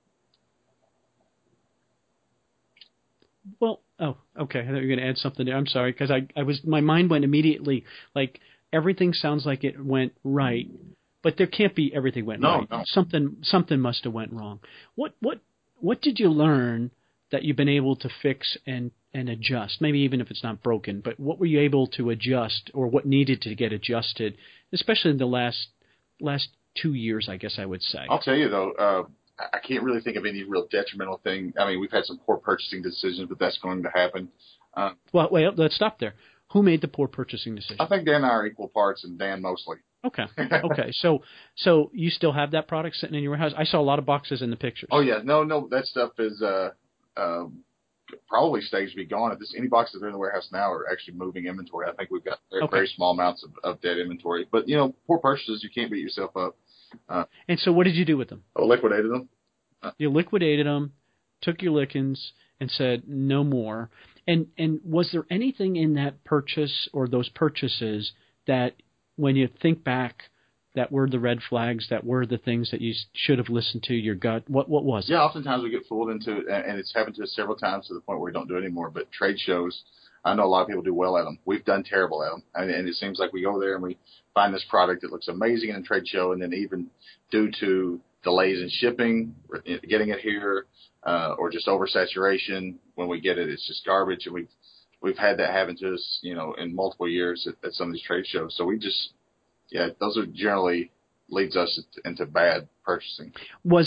Well, okay. I thought you were going to add something there. I'm sorry, because my mind went immediately like everything sounds like it went right. But there can't be everything went right. No. Something must have went wrong. What did you learn that you've been able to fix and adjust? Maybe even if it's not broken, but what were you able to adjust, or what needed to get adjusted, especially in the last 2 years, I guess I would say. I'll tell you though, I can't really think of any real detrimental thing. We've had some poor purchasing decisions, but that's going to happen. Well, wait, let's stop there. Who made the poor purchasing decision? I think Dan and I are equal parts, and Dan mostly. Okay. So you still have that product sitting in your warehouse? I saw a lot of boxes in the pictures. Oh yeah, no, that stuff is probably staged to be gone. Any boxes that are in the warehouse now are actually moving inventory. I think we've got very small amounts of dead inventory. But poor purchases, you can't beat yourself up. And so, what did you do with them? I liquidated them. You liquidated them, took your lickings, and said no more. And was there anything in that purchase or those purchases that, when you think back, that were the red flags, that were the things that you should have listened to your gut? What was it? Yeah, oftentimes we get fooled into it, and it's happened to us several times to the point where we don't do it anymore. But trade shows, I know a lot of people do well at them. We've done terrible at them. And it seems like we go there and we find this product that looks amazing in a trade show, and then even due to delays in shipping, getting it here, or just oversaturation, when we get it, it's just garbage. And we've had that happen to us, in multiple years at some of these trade shows. So those are generally leads us into bad purchasing. Was it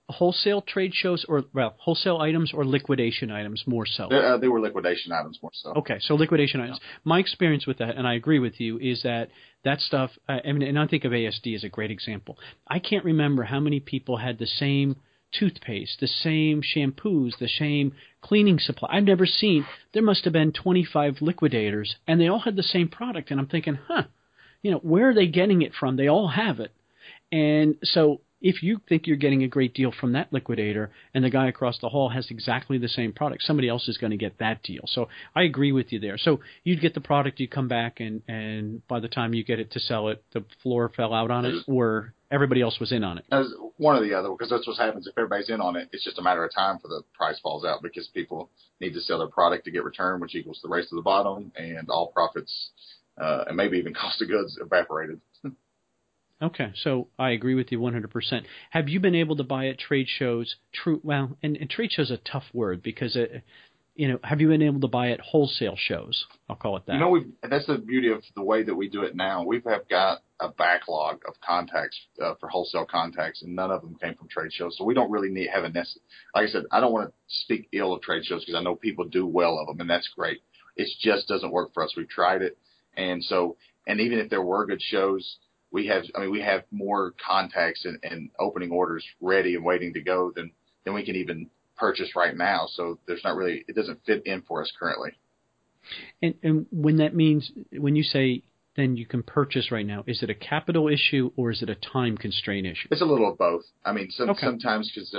wholesale trade shows wholesale items or liquidation items more so? They were liquidation items more so. Okay, so liquidation items. My experience with that, and I agree with you, is that stuff, and I think of ASD as a great example. I can't remember how many people had the same toothpaste, the same shampoos, the same cleaning supply. I've never seen, there must have been 25 liquidators, and they all had the same product, and I'm thinking, where are they getting it from? They all have it. And so if you think you're getting a great deal from that liquidator and the guy across the hall has exactly the same product, somebody else is going to get that deal. So I agree with you there. So you'd get the product, you come back, and by the time you get it to sell it, the floor fell out on it, or everybody else was in on it. As one or the other, because that's what happens. If everybody's in on it, it's just a matter of time for the price falls out, because people need to sell their product to get return, which equals the race to the bottom, and all profits and maybe even cost of goods evaporated. Okay, so I agree with you 100%. Have you been able to buy at trade shows? And trade shows is a tough word because have you been able to buy at wholesale shows? I'll call it that. That's the beauty of the way that we do it now. We have got a backlog of contacts for wholesale contacts, and none of them came from trade shows. So we don't really have like I said, I don't want to speak ill of trade shows because I know people do well of them, and that's great. It just doesn't work for us. We've tried it, and even if there were good shows, we have more contacts and opening orders ready and waiting to go than we can even purchase right now. So it doesn't fit in for us currently. And when you say then you can purchase right now, is it a capital issue or is it a time constraint issue? It's a little of both. I mean, sometimes because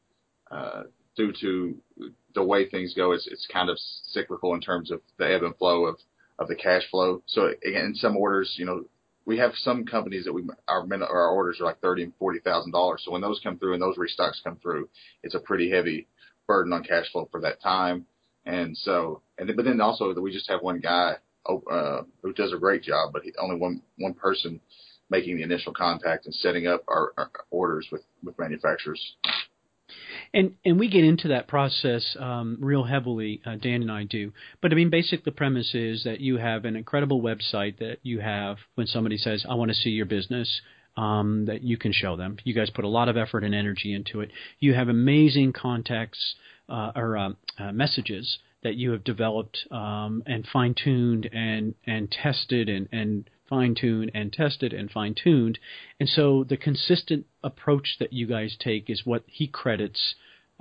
due to the way things go, it's kind of cyclical in terms of the ebb and flow of the cash flow. So in some orders, we have some companies that our orders are like $30,000 and $40,000. So when those come through and those restocks come through, it's a pretty heavy burden on cash flow for that time. But then also we just have one guy who does a great job, but only one person making the initial contact and setting up our orders with manufacturers. And we get into that process real heavily, Dan and I do. But, basically the premise is that you have an incredible website that you have when somebody says, I want to see your business, that you can show them. You guys put a lot of effort and energy into it. You have amazing contacts or messages that you have developed and fine-tuned and tested and fine-tuned and tested and fine-tuned. And so the consistent approach that you guys take is what he credits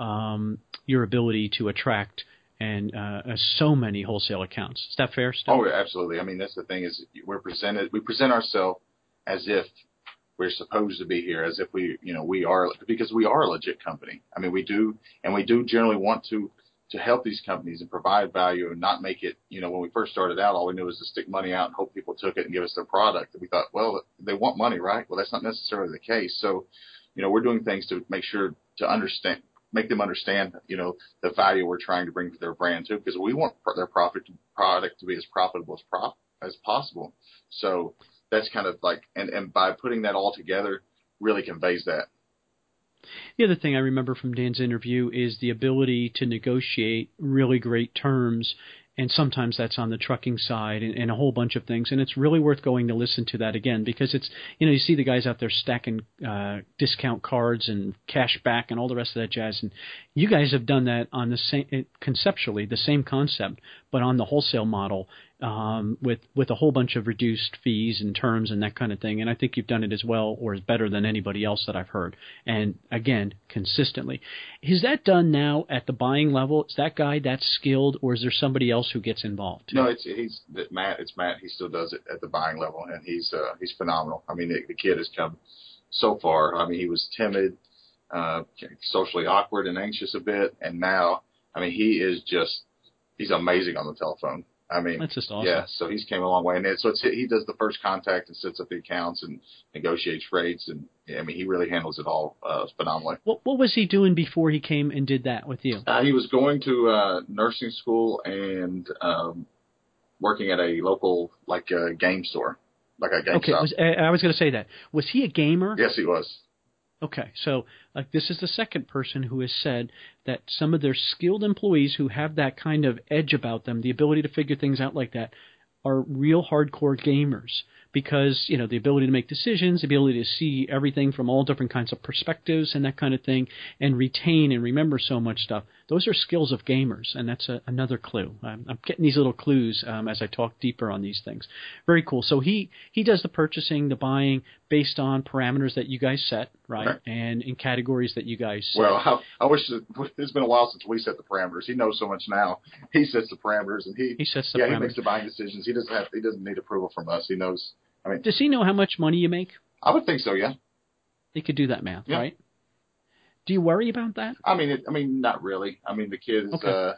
your ability to attract and so many wholesale accounts. Is that fair, Steve? Oh, absolutely. That's the thing is we present ourselves as if we're supposed to be here, as if we are, because we are a legit company. We do generally want to help these companies and provide value and not make it, when we first started out, all we knew was to stick money out and hope people took it and give us their product. And we thought, well, they want money, right? Well, that's not necessarily the case. So, we're doing things to make sure to make them understand, the value we're trying to bring to their brand too, because we want their product to be as profitable as possible. So that's kind of like, and by putting that all together really conveys that. The other thing I remember from Dan's interview is the ability to negotiate really great terms, and sometimes that's on the trucking side and a whole bunch of things. And it's really worth going to listen to that again because it's, you see the guys out there stacking discount cards and cash back and all the rest of that jazz. And you guys have done that on the same, conceptually, the same concept, but on the wholesale model with a whole bunch of reduced fees and terms and that kind of thing. And I think you've done it as well or as better than anybody else that I've heard. And again, consistently. Is that done now at the buying level? Is that guy that skilled, or is there somebody else who gets involved too? No, it's Matt. It's Matt. He still does it at the buying level, and he's phenomenal. The kid has come so far. He was timid, socially awkward and anxious a bit, and now, he's amazing on the telephone. That's just awesome. Yeah, so he's came a long way. And he does the first contact and sets up the accounts and negotiates rates. And, he really handles it all phenomenally. What was he doing before he came and did that with you? He was going to nursing school and working at a local, game store, like a GameStop. Okay, I was going to say that. Was he a gamer? Yes, he was. Okay, so this is the second person who has said that some of their skilled employees who have that kind of edge about them, the ability to figure things out like that, are real hardcore gamers. because, the ability to make decisions, the ability to see everything from all different kinds of perspectives and that kind of thing, and retain and remember so much stuff. Those are skills of gamers, and that's another clue. I'm getting these little clues as I talk deeper on these things. Very cool. So he does the purchasing, the buying based on parameters that you guys set, right? And in categories that you guys set. Well, I wish it's been a while since we set the parameters. He knows so much now. He sets the parameters, and he sets the parameters. He makes the buying decisions. He doesn't need approval from us. He knows. I mean, does he know how much money you make? I would think so. Yeah. He could do that math, right? Do you worry about that? I mean, not really. I mean, the kid is. Okay.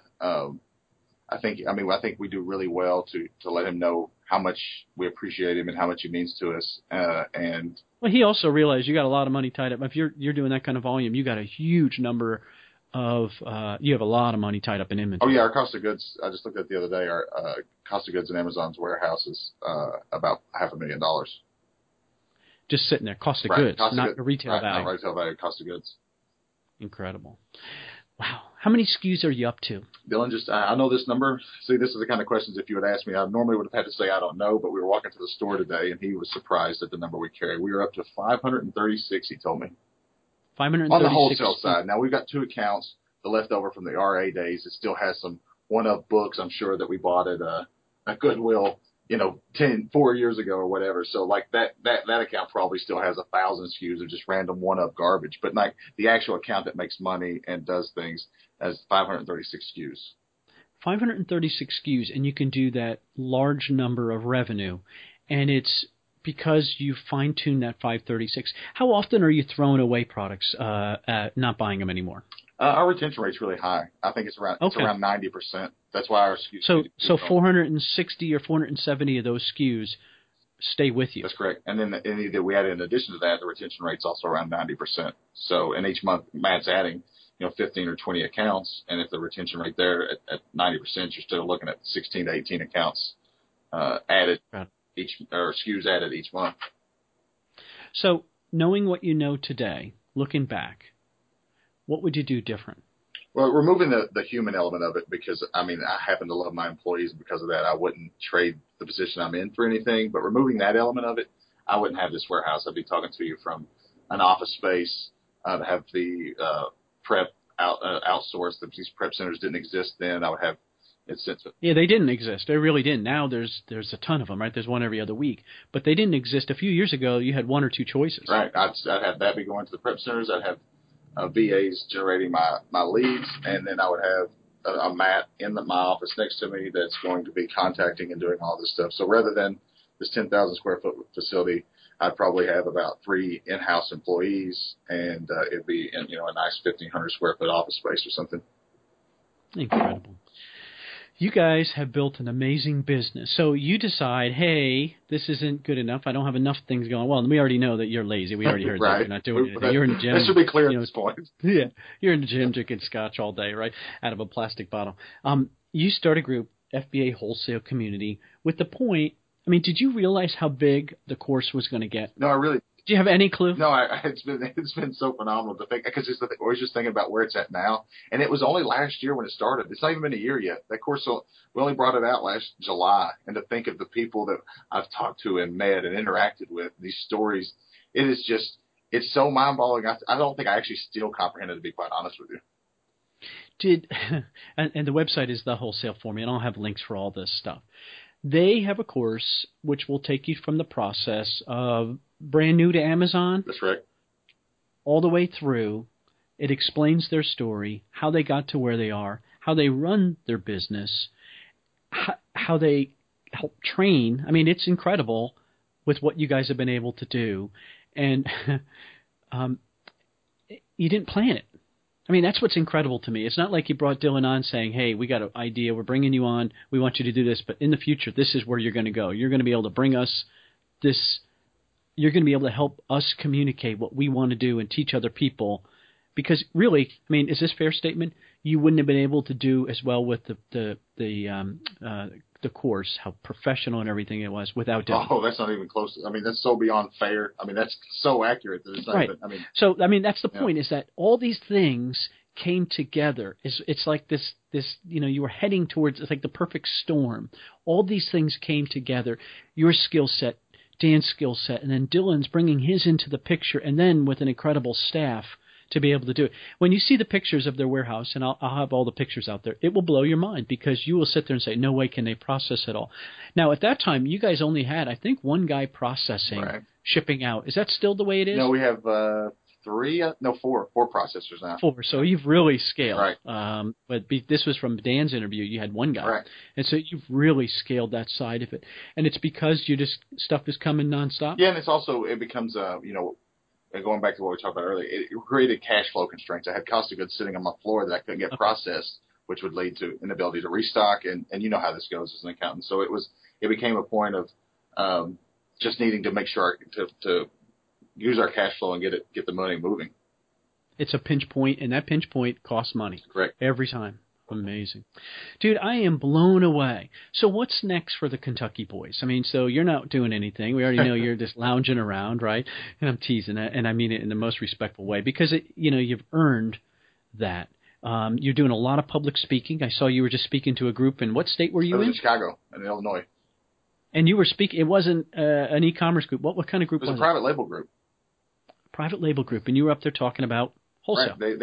I think we do really well to let him know how much we appreciate him and how much he means to us. And well, he also realized you got a lot of money tied up. If you're doing that kind of volume, you got a huge number of you have a lot of money tied up in inventory. Oh yeah, our cost of goods. I just looked at it the other day. Our cost of goods in Amazon's warehouse is about $500,000. Just sitting there, cost of goods, not the retail value. Not retail value, cost of goods. Incredible. Wow. How many SKUs are you up to? Dylan, I know this number. See, this is the kind of questions if you would ask me, I normally would have had to say I don't know, but we were walking to the store today, and he was surprised at the number we carry. We are up to 536, he told me. 536. On the wholesale side. Now, we've got 2 accounts, the leftover from the RA days. It still has some one-up books, I'm sure, that we bought at a Goodwill, 4 years ago or whatever. So like that account probably still has 1,000 SKUs of just random one-up garbage. But like the actual account that makes money and does things has 536 SKUs. 536 SKUs, and you can do that large number of revenue. And it's because you fine-tune that 536. How often are you throwing away products, not buying them anymore? Our retention rate's really high. I think it's around 90%. That's why our SKUs. So 460 or 470 of those SKUs stay with you. That's correct. And then we added in addition to that, the retention rate's also around 90%. So in each month, Matt's adding 15 or 20 accounts, and if the retention rate there at 90%, you're still looking at 16 to 18 accounts added SKUs added each month. So knowing what you know today, looking back, what would you do different? Well, removing the human element of it, because, I happen to love my employees, and because of that, I wouldn't trade the position I'm in for anything. But removing that element of it, I wouldn't have this warehouse. I'd be talking to you from an office space to have the prep outsourced. These prep centers didn't exist then. I would have it sent to. Yeah, they didn't exist. They really didn't. Now there's a ton of them, right? There's one every other week. But they didn't exist. A few years ago, you had 1 or 2 choices. Right. I'd have that be going to the prep centers. I'd have VAs generating my leads, and then I would have a Matt in my office next to me that's going to be contacting and doing all this stuff. So rather than this 10,000 square foot facility, I'd probably have about 3 in-house employees, and it'd be in a nice 1,500 square foot office space or something. Incredible. You guys have built an amazing business. So you decide, hey, this isn't good enough. I don't have enough things going. Well, we already know that you're lazy. We already heard right. that. You're not doing anything. You're in the gym. That should be clear at this point. Yeah. You're in the gym drinking scotch all day, right, out of a plastic bottle. You start a group, FBA Wholesale Community, with the point, did you realize how big the course was going to get? No, I really. Do you have any clue? No, it's been so phenomenal to think, because I was just thinking about where it's at now, and it was only last year when it started. It's not even been a year yet. That course, we only brought it out last July, and to think of the people that I've talked to and met and interacted with, these stories, it's so mind-boggling. I don't think I actually still comprehend it, to be quite honest with you. And the website is The Wholesale Formula, and I'll have links for all this stuff. They have a course which will take you from the process of brand new to Amazon. That's right. All the way through. It explains their story, how they got to where they are, how they run their business, how they help train. It's incredible with what you guys have been able to do. And you didn't plan it. That's what's incredible to me. It's not like you brought Dylan on saying, hey, we got an idea. We're bringing you on. We want you to do this. But in the future, this is where you're going to go. You're going to be able to bring us this. You're going to be able to help us communicate what we want to do and teach other people. Because really, is this a fair statement? You wouldn't have been able to do as well with the course, how professional and everything it was without Dylan. Oh, that's not even close. That's so beyond fair. That's so accurate that it's not right. even, So, that's the point, is that all these things came together. It's like this, you were heading towards, it's like the perfect storm. All these things came together. Your skill set Dan's skill set, and then Dylan's bringing his into the picture, and then with an incredible staff to be able to do it. When you see the pictures of their warehouse, and I'll have all the pictures out there, it will blow your mind because you will sit there and say, no way can they process it all. Now, at that time, you guys only had, I think, one guy processing, shipping out. Is that still the way it is? No, we have four processors now. 4. So you've really scaled. Right. But this was from Dan's interview. You had one guy. Right. And so you've really scaled that side of it. And it's because stuff is coming nonstop? Yeah, and it's also, it becomes, going back to what we talked about earlier, it created cash flow constraints. I had cost of goods sitting on my floor that I couldn't get processed, which would lead to inability to restock, and you know how this goes as an accountant. So it became a point of just needing to make sure to use our cash flow and get the money moving. It's a pinch point, and that pinch point costs money. Correct. Every time. Amazing. Dude, I am blown away. So what's next for the Kentucky Boys? I mean, so you're not doing anything. We already know you're just lounging around, right? And I'm teasing it, and I mean it in the most respectful way because, you've earned that. You're doing a lot of public speaking. I saw you were just speaking to a group. In what state were you in? I was in Chicago, in Illinois. And you were speaking. It wasn't an e-commerce group. What kind of group was it? It was a private label group. Private label group, and you were up there talking about wholesale. Right.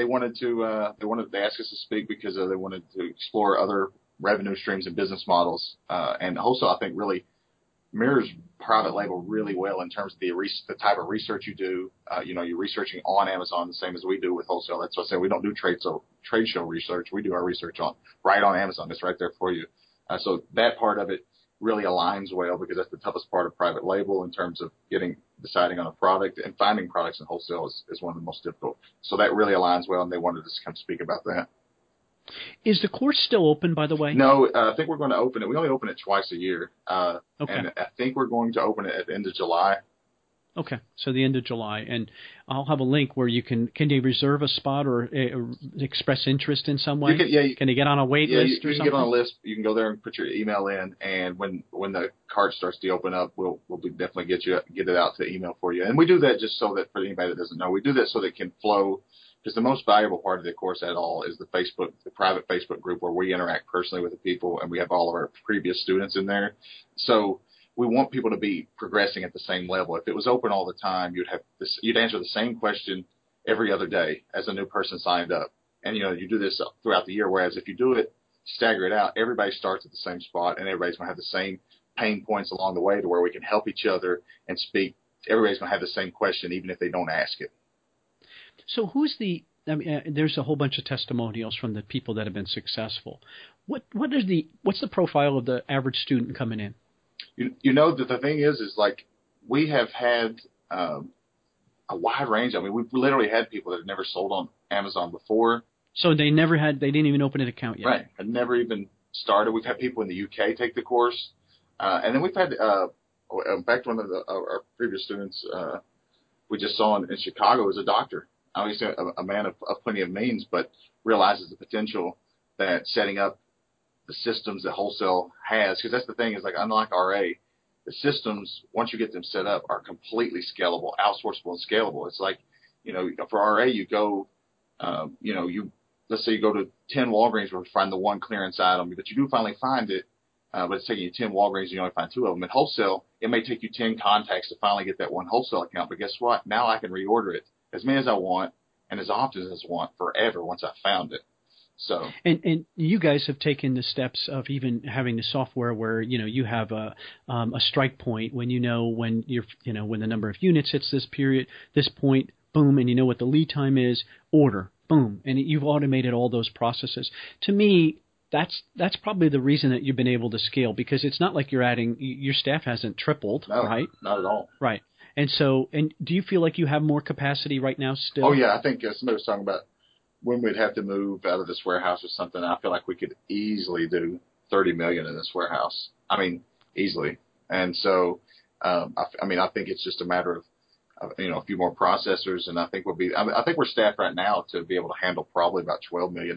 They asked us to speak because they wanted to explore other revenue streams and business models. And wholesale, I think, really mirrors private label really well in terms of the type of research you do. You're researching on Amazon the same as we do with wholesale. That's why I say we don't do trade show research. We do our research right on Amazon. It's right there for you. So that part of it really aligns well because that's the toughest part of private label in terms of deciding on a product, and finding products in wholesale is one of the most difficult. So that really aligns well, and they wanted us to come speak about that. Is the course still open, by the way? No, I think we're going to open it. We only open it twice a year. Okay. And I think we're going to open it at the end of July. Okay, so the end of July, and I'll have a link where you can you reserve a spot or express interest in some way? Can you get on a wait list or something? You can get on a list. You can go there and put your email in, and when the cart starts to open up, we'll definitely get it out to email for you. And we do that just so that for anybody that doesn't know, we do that so that it can flow. Because the most valuable part of the course at all is the private Facebook group where we interact personally with the people, and we have all of our previous students in there. So we want people to be progressing at the same level. If it was open all the time, you'd answer the same question every other day as a new person signed up. And, you do this throughout the year, whereas if you do it, stagger it out, everybody starts at the same spot, and everybody's going to have the same pain points along the way to where we can help each other and speak. Everybody's going to have the same question, even if they don't ask it. So there's a whole bunch of testimonials from the people that have been successful. What's the profile of the average student coming in? That the thing is like we have had a wide range. I mean, we've literally had people that have never sold on Amazon before. So they didn't even open an account yet. Right. Had never even started. We've had people in the UK take the course. And then we've had, in fact, one of our previous students we just saw in Chicago is a doctor. Obviously a man of plenty of means, but realizes the potential that setting up the systems that wholesale has, because that's the thing is like unlike RA, the systems once you get them set up are completely scalable, outsourceable, and scalable. It's like for RA you go, let's say you go to 10 Walgreens where you find the one clearance item, but you do finally find it, but it's taking you 10 Walgreens and you only find 2 of them. In wholesale, it may take you 10 contacts to finally get that one wholesale account, but guess what? Now I can reorder it as many as I want and as often as I want forever once I found it. So and you guys have taken the steps of even having the software where you have a strike point when when the number of units hits this point, boom, and you know what the lead time is, order, boom, and you've automated all those processes. To me, that's probably the reason that you've been able to scale, because it's not like your staff hasn't tripled, no, right? Not at all. Right. And do you feel like you have more capacity right now still? Oh yeah, I think somebody was talking about when we'd have to move out of this warehouse or something. I feel like we could easily do $30 million in this warehouse. I mean, easily. And so, I think it's just a matter of a few more processors, and I think I think we're staffed right now to be able to handle probably about $12 million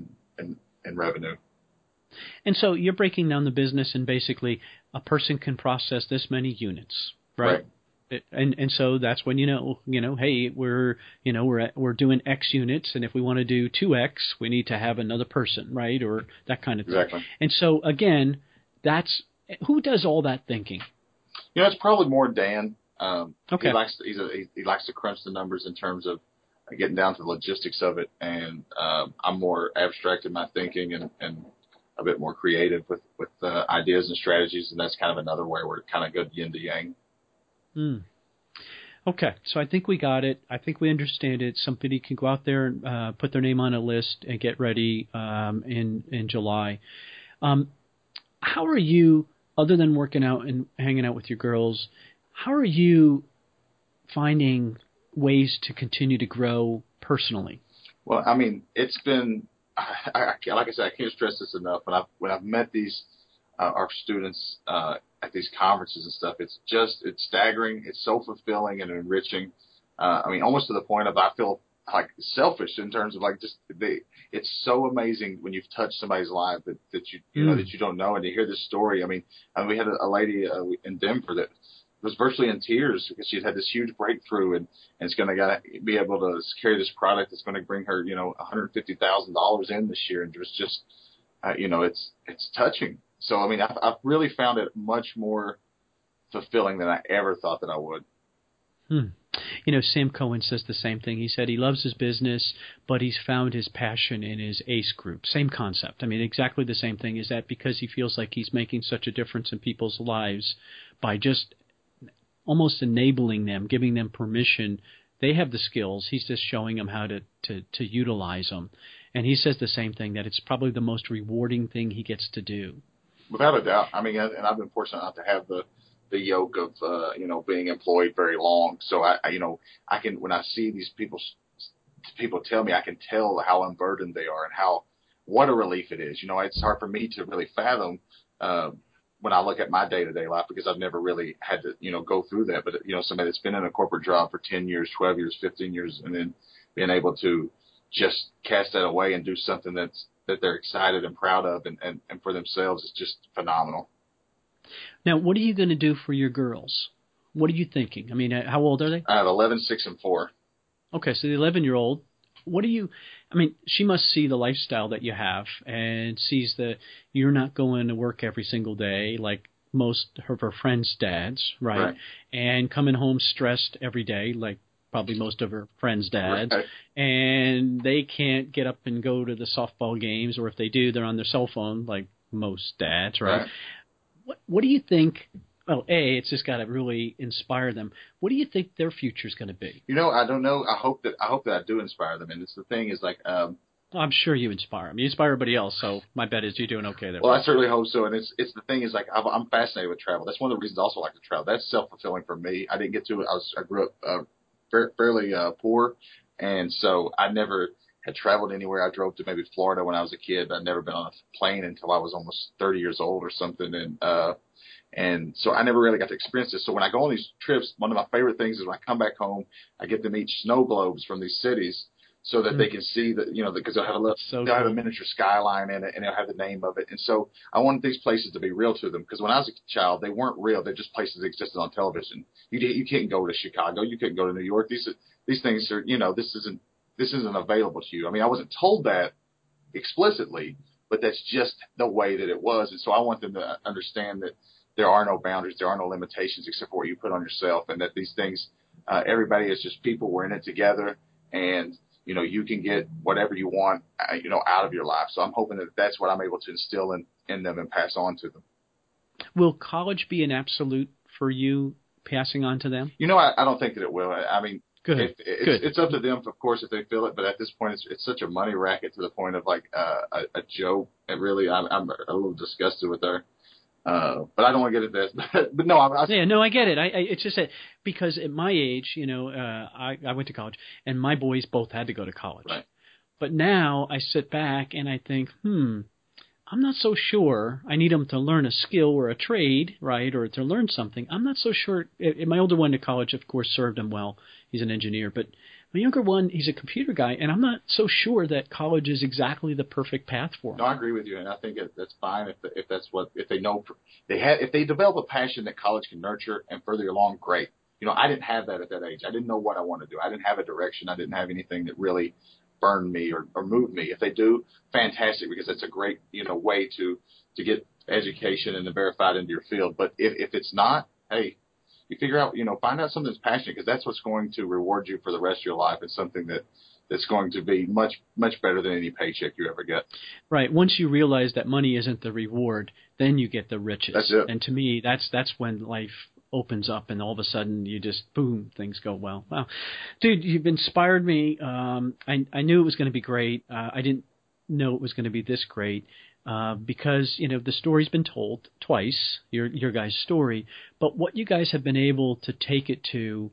in revenue. And so you're breaking down the business, and basically a person can process this many units, right? And so that's when hey, we're doing X units, and if we want to do 2X, we need to have another person, right, or that kind of thing. Exactly. And so again, that's who does all that thinking. It's probably more Dan. Okay. He likes to crunch the numbers in terms of getting down to the logistics of it, and I'm more abstract in my thinking and a bit more creative with ideas and strategies, and that's kind of another way we're kind of good yin to yang. Okay, so I think we got it. I think we understand it. Somebody can go out there and put their name on a list and get ready in July. How are you, other than working out and hanging out with your girls, how are you finding ways to continue to grow personally? Well, I mean, it's been, like I said, I can't stress this enough. When I've met these our students at these conferences and stuff, it's staggering. It's so fulfilling and enriching. I mean, almost to the point of I feel like selfish in terms of like it's so amazing when you've touched somebody's life that you know that you don't know, and to hear this story. I mean we had a lady in Denver that was virtually in tears because she'd had this huge breakthrough and it's going to be able to carry this product that's going to bring her $150,000 in this year, and it was just it's touching. So I mean I've really found it much more fulfilling than I ever thought that I would. Sam Cohen says the same thing. He said he loves his business, but he's found his passion in his ACE group. Same concept. I mean, exactly the same thing. Is that because he feels like he's making such a difference in people's lives by just almost enabling them, giving them permission. They have the skills. He's just showing them how to utilize them. And he says the same thing, that it's probably the most rewarding thing he gets to do. Without a doubt. I mean, and I've been fortunate not to have the yoke of being employed very long. So I can, when I see these people tell me, I can tell how unburdened they are and what a relief it is. It's hard for me to really fathom when I look at my day-to-day life, because I've never really had to go through that. But somebody that's been in a corporate job for 10 years, 12 years, 15 years, and then being able to just cast that away and do something that they're excited and proud of and for themselves is just phenomenal. Now, what are you going to do for your girls? What are you thinking? I mean, how old are they? I have 11, 6, and 4. Okay, so the 11-year-old, she must see the lifestyle that you have and sees that you're not going to work every single day like most of her friends' dads, right? And coming home stressed every day like probably most of her friends' dads. Right. And they can't get up and go to the softball games, or if they do, they're on their cell phone like most dads, right? What do you think? Well, it's just got to really inspire them. What do you think their future is going to be? I don't know. I hope that I do inspire them. And it's the thing is like, I'm sure you inspire them. You inspire everybody else. So my bet is you're doing okay there. Well, I certainly hope so. And it's the thing is like, I'm fascinated with travel. That's one of the reasons I also like to travel. That's self-fulfilling for me. I didn't get to it. I grew up fairly poor. And so I never had traveled anywhere. I drove to maybe Florida when I was a kid. I'd never been on a plane until I was almost 30 years old or something. And so I never really got to experience this. So when I go on these trips, one of my favorite things is when I come back home, I get to meet snow globes from these cities so that they can see that, because they'll have a miniature skyline in it and they'll have the name of it. And so I wanted these places to be real to them, because when I was a child, they weren't real. They're just places that existed on television. You can't go to Chicago. You couldn't go to New York. These things are, this isn't available to you. I mean, I wasn't told that explicitly, but that's just the way that it was. And so I want them to understand that there are no boundaries, there are no limitations except for what you put on yourself, and that these things, everybody is just people. We're in it together, and you can get whatever you want, out of your life. So I'm hoping that that's what I'm able to instill in them and pass on to them. Will college be an absolute for you, passing on to them? I don't think that it will. I mean, Good. It's up to them, of course, if they feel it. But at this point, it's such a money racket to the point of like a joke. It really, I'm a little disgusted with her. But I don't want to get into this. But no, I get it. It's just that because at my age, I went to college, and my boys both had to go to college. Right. But now I sit back and I think, I'm not so sure. I need them to learn a skill or a trade, right, or to learn something. I'm not so sure. My older one to college, of course, served him well. He's an engineer. But my younger one, he's a computer guy, and I'm not so sure that college is exactly the perfect path for him. No, I agree with you, and I think that's fine if they develop a passion that college can nurture and further you along. Great. I didn't have that at that age. I didn't know what I wanted to do. I didn't have a direction. I didn't have anything that really burned me or moved me. If they do, fantastic, because it's a great way to get education and to verify it into your field. But if it's not, hey, you figure out, find out something that's passionate, because that's what's going to reward you for the rest of your life. It's something that's going to be much, much better than any paycheck you ever get. Right. Once you realize that money isn't the reward, then you get the riches. That's it. And to me, that's when life opens up, and all of a sudden you just, boom, things go well. Wow. Dude, you've inspired me. I knew it was going to be great. I didn't know it was going to be this great. Because, the story's been told twice, your guys' story, but what you guys have been able to take it to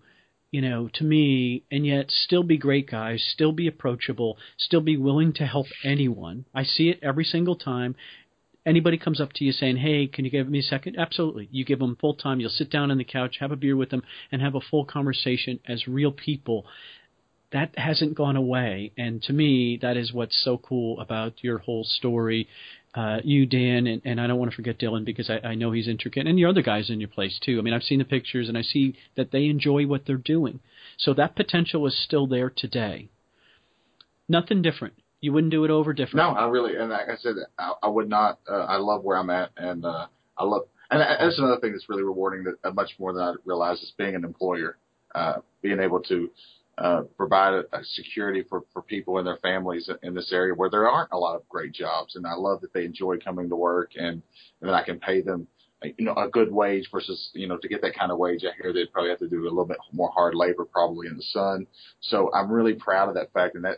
me, and yet still be great guys, still be approachable, still be willing to help anyone. I see it every single time. Anybody comes up to you saying, hey, can you give me a second? Absolutely. You give them full time. You'll sit down on the couch, have a beer with them, and have a full conversation as real people. That hasn't gone away. And to me, that is what's so cool about your whole story. You, Dan, and I don't want to forget Dylan, because I know he's intricate, and your other guys in your place too. I mean, I've seen the pictures, and I see that they enjoy what they're doing. So that potential is still there today. Nothing different. You wouldn't do it over different. No, and like I said, I would not. I love where I'm at, and I love, and that's another thing that's really rewarding, that much more than I realized, is being an employer, being able to provide a security for people and their families in this area where there aren't a lot of great jobs. And I love that they enjoy coming to work, and then I can pay them, a good wage versus, to get that kind of wage, I hear they'd probably have to do a little bit more hard labor, probably in the sun. So I'm really proud of that fact. And that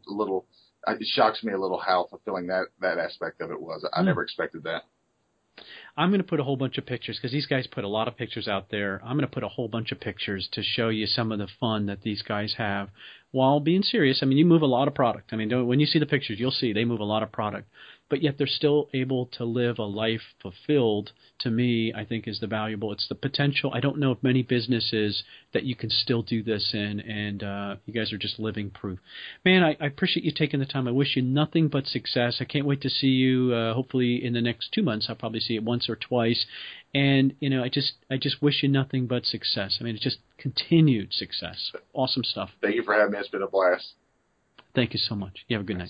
it shocks me a little how fulfilling that aspect of it was. I never expected that. I'm going to put a whole bunch of pictures, because these guys put a lot of pictures out there. I'm going to put a whole bunch of pictures to show you some of the fun that these guys have while being serious. I mean, you move a lot of product. I mean, when you see the pictures, you'll see they move a lot of product. But yet they're still able to live a life fulfilled, to me, I think is the valuable. It's the potential. I don't know of many businesses that you can still do this in, and you guys are just living proof. Man, I appreciate you taking the time. I wish you nothing but success. I can't wait to see you, hopefully in the next 2 months. I'll probably see you once or twice. And, I just wish you nothing but success. I mean, it's just continued success. Awesome stuff. Thank you for having me. It's been a blast. Thank you so much. You have a good night.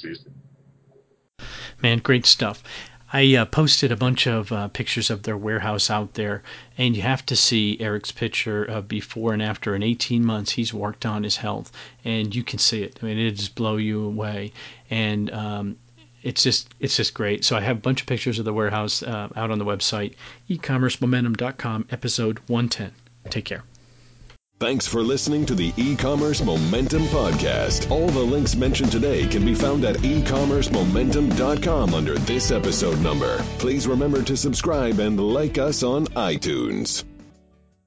Man, great stuff. I posted a bunch of pictures of their warehouse out there, and you have to see Eric's picture of before and after. In 18 months, he's worked on his health, and you can see it. I mean, it just blow you away, and it's just great. So I have a bunch of pictures of the warehouse out on the website, ecommercemomentum.com, episode 110. Take care. Thanks for listening to the E-Commerce Momentum Podcast. All the links mentioned today can be found at ecommercemomentum.com under this episode number. Please remember to subscribe and like us on iTunes.